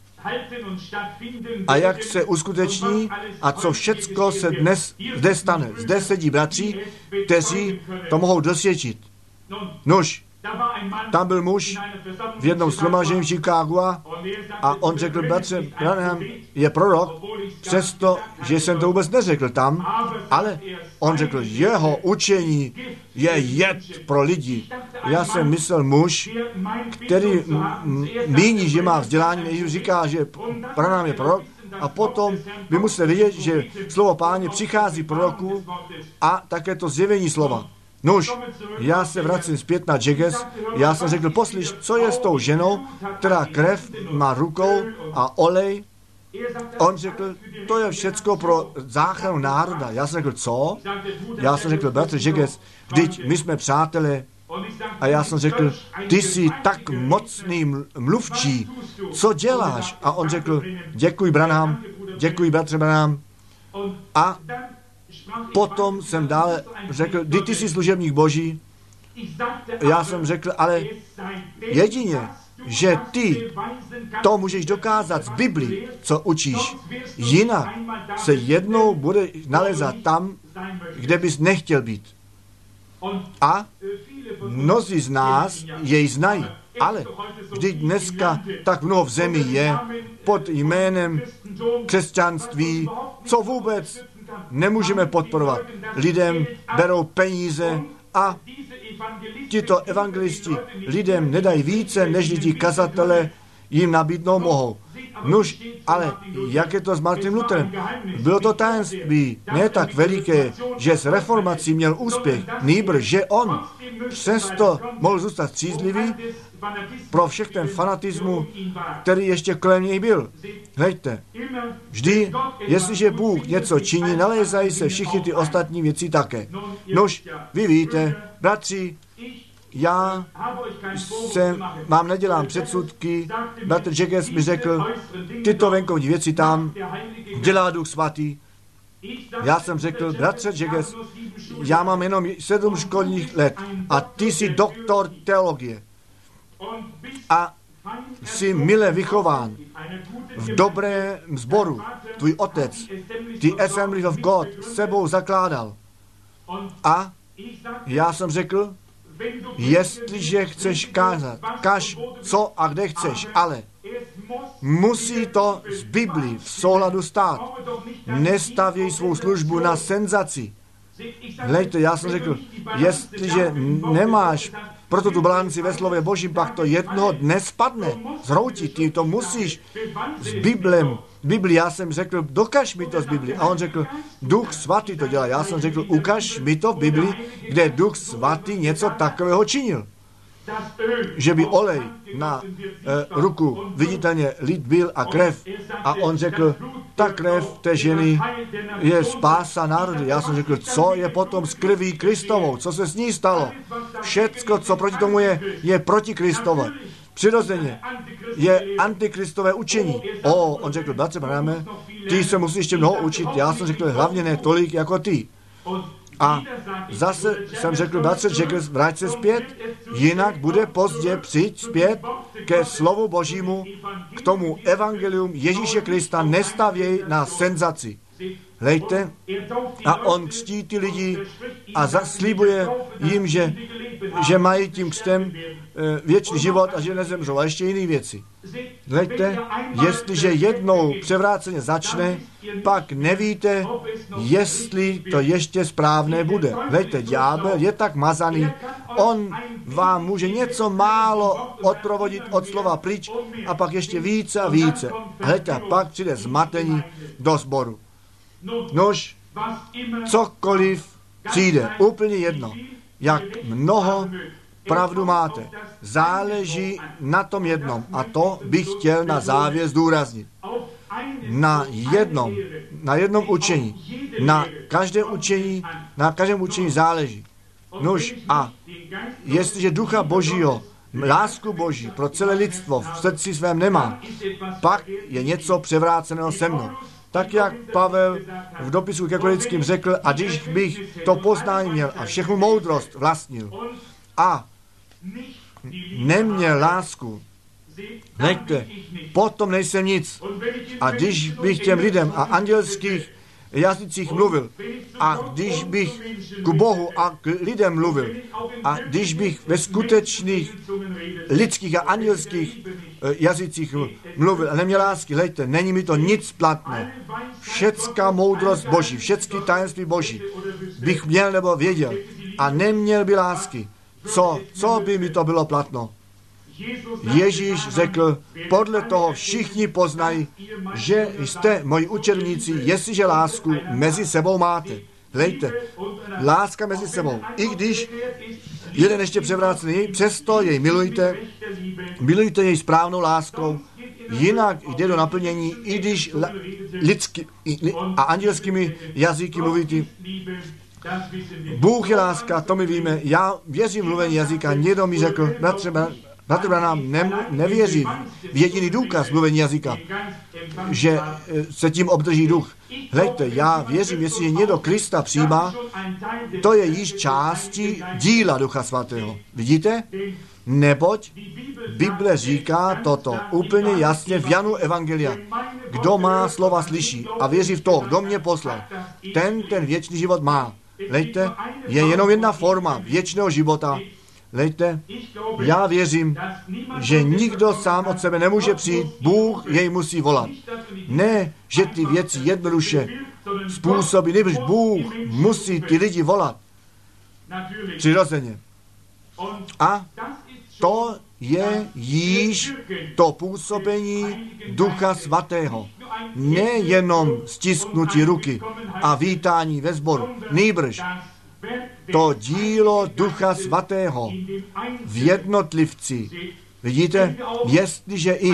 a jak se uskuteční a co všecko se dnes zde stane. Zde sedí bratři, kteří to mohou dosvědčit. Nož, tam byl muž v jednom shromáždění v Chicagu a on řekl, bratře Branham je prorok, přesto, že jsem to vůbec neřekl tam, ale on řekl, jeho učení je jed pro lidi. Já jsem myslel muž, který míní, že má vzdělání, než říká, že Branham je prorok, a potom by musel vědět, že slovo Páně přichází proroků a také to zjevení slova. Nuž, já se vracím zpět na Jaggers, já jsem řekl, poslyš, co je s tou ženou, která krev má rukou a olej. On řekl, to je všecko pro záchranu národa. Já jsem řekl, co? Já jsem řekl, bratře Jaggers, vždyť my jsme přátelé. A já jsem řekl, ty jsi tak mocný mluvčí, co děláš? A on řekl, děkuji Branham, děkuji bratře Branham. A potom jsem dále řekl, ty jsi služebník Boží. Já jsem řekl, ale jedině, že ty to můžeš dokázat z Bibli, co učíš. Jinak se jednou bude nalézat tam, kde bys nechtěl být. A mnozí z nás jej znají, ale vždyť dneska tak mnoho v zemi je pod jménem křesťanství, co vůbec nemůžeme podporovat. Lidem berou peníze A tito evangelisti lidem nedají více, než ti kazatele jim nabídnou mohou. Nuž, ale jak je to s Martinem Lutherem? Bylo to tajemství ne tak veliké, že s reformací měl úspěch, nýbrž, že on přesto mohl zůstat střízlivý pro všech ten fanatismu, který ještě kolem něj byl. Hleďte, vždy, jestliže Bůh něco činí, nalézají se všichni ty ostatní věci také. Nož, vy víte, bratři, já vám nedělám předsudky, bratr Jagges mi řekl, tyto venkovní věci tam dělá Duch Svatý. Já jsem řekl, bratře Jagges, já mám jenom 7 školních let a ty jsi doktor teologie a jsi mile vychován v dobrém sboru. Tvůj otec, ty Assembly of God, sebou zakládal. A já jsem řekl, jestliže chceš kázat, kaž co a kde chceš, ale musí to z Biblii v souladu stát. Nestavěj svou službu na senzaci. Hleďte, já jsem řekl, jestliže nemáš proto tu balanci ve slově Božím, pak to jednoho dne spadne, zhroutí. Ty to musíš s Biblii. Já jsem řekl, dokaž mi to z Biblii. A on řekl, Duch Svatý to dělá. Já jsem řekl, ukaž mi to v Biblii, kde Duch Svatý něco takového činil. Že by olej na ruku viditelně lít byl a krev. A on řekl, ta krev té ženy je spása národy. Já jsem řekl, co je potom s krví Kristovou? Co se s ní stalo? Všecko, co proti tomu je proti Kristové. Přirozeně je antikristové učení. On řekl, bratře Branhame, ty se musíš ještě mnoho učit. Já jsem řekl, hlavně ne tolik jako ty. A zase jsem řekl, bratře Jagges, vrať se zpět, jinak bude pozdě, přijď zpět ke slovu Božímu, k tomu evangelium Ježíše Krista, nestavěj na senzaci. Hlejte, a on křtí ty lidi a zaslíbuje jim, že mají tím křtem věčný život a že nezemřou. A ještě jiné věci. Hlejte, jestliže jednou převráceně začne, pak nevíte, jestli to ještě správné bude. Hlejte, ďábel je tak mazaný, on vám může něco málo odprovodit od slova pryč a pak ještě více a více. Hlejte, pak přijde zmatení do sboru. Nož, cokoliv přijde, úplně jedno, jak mnoho pravdu máte. Záleží na tom jednom a to bych chtěl na závěr zdůraznit. Na jednom učení, na každém učení záleží. Nož a jestliže Ducha Božího, lásku Boží pro celé lidstvo v srdci svém nemá, pak je něco převráceného se mnou. Tak jak Pavel v dopisu ke Korinským řekl, a když bych to poznání měl a všechnu moudrost vlastnil a neměl lásku, hleďte, potom nejsem nic. A když bych těm lidem a andělských jazycích mluvil, a když bych k Bohu a k lidem mluvil, a když bych ve skutečných lidských a andělských jazycích mluvil a neměl lásky, hleďte, není mi to nic platné. Všecká moudrost Boží, všecky tajemství Boží bych měl nebo věděl a neměl by lásky. Co by mi to bylo platno? Ježíš řekl, podle toho všichni poznají, že jste moji učedníci, jestliže lásku mezi sebou máte. Hlejte, láska mezi sebou. I když jeden ještě převrácený, přesto jej milujte jej správnou láskou, jinak jde do naplnění, i když lidsky a andělskými jazyky mluvíte. Bůh je láska, to my víme. Já věřím v mluvení jazyka. Někdo mi řekl, bratr Branham nevěří v jediný důkaz mluvení jazyka, že se tím obdrží duch. Hleďte, já věřím, jestli někdo Krista přijímá, to je již částí díla Ducha Svatého. Vidíte? Neboť Bible říká toto úplně jasně v Janu Evangelia. Kdo má slova slyší a věří v to, kdo mě poslal, ten věčný život má. Hleďte, je jenom jedna forma věčného života. Hleďte, já věřím, že nikdo sám od sebe nemůže přijít, Bůh jej musí volat. Ne, že ty věci jednoduše způsobí, nebož Bůh musí ty lidi volat. Přirozeně. A to je již to působení Ducha Svatého. Nejenom stisknutí ruky a vítání ve sboru, nýbrž to dílo Ducha Svatého v jednotlivci. Vidíte, jestliže i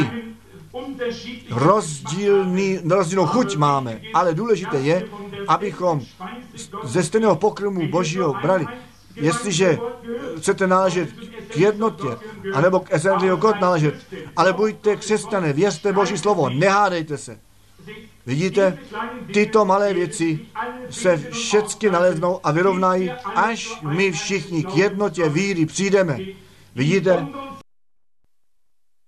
rozdílnou chuť máme, ale důležité je, abychom ze stejného pokrmu Božího brali. Jestliže chcete náležet k jednotě, anebo k Assembly of God náležet, ale buďte křesťané, věřte Boží slovo, nehádejte se. Vidíte, tyto malé věci se všechny naleznou a vyrovnají, až my všichni k jednotě víry přijdeme. Vidíte,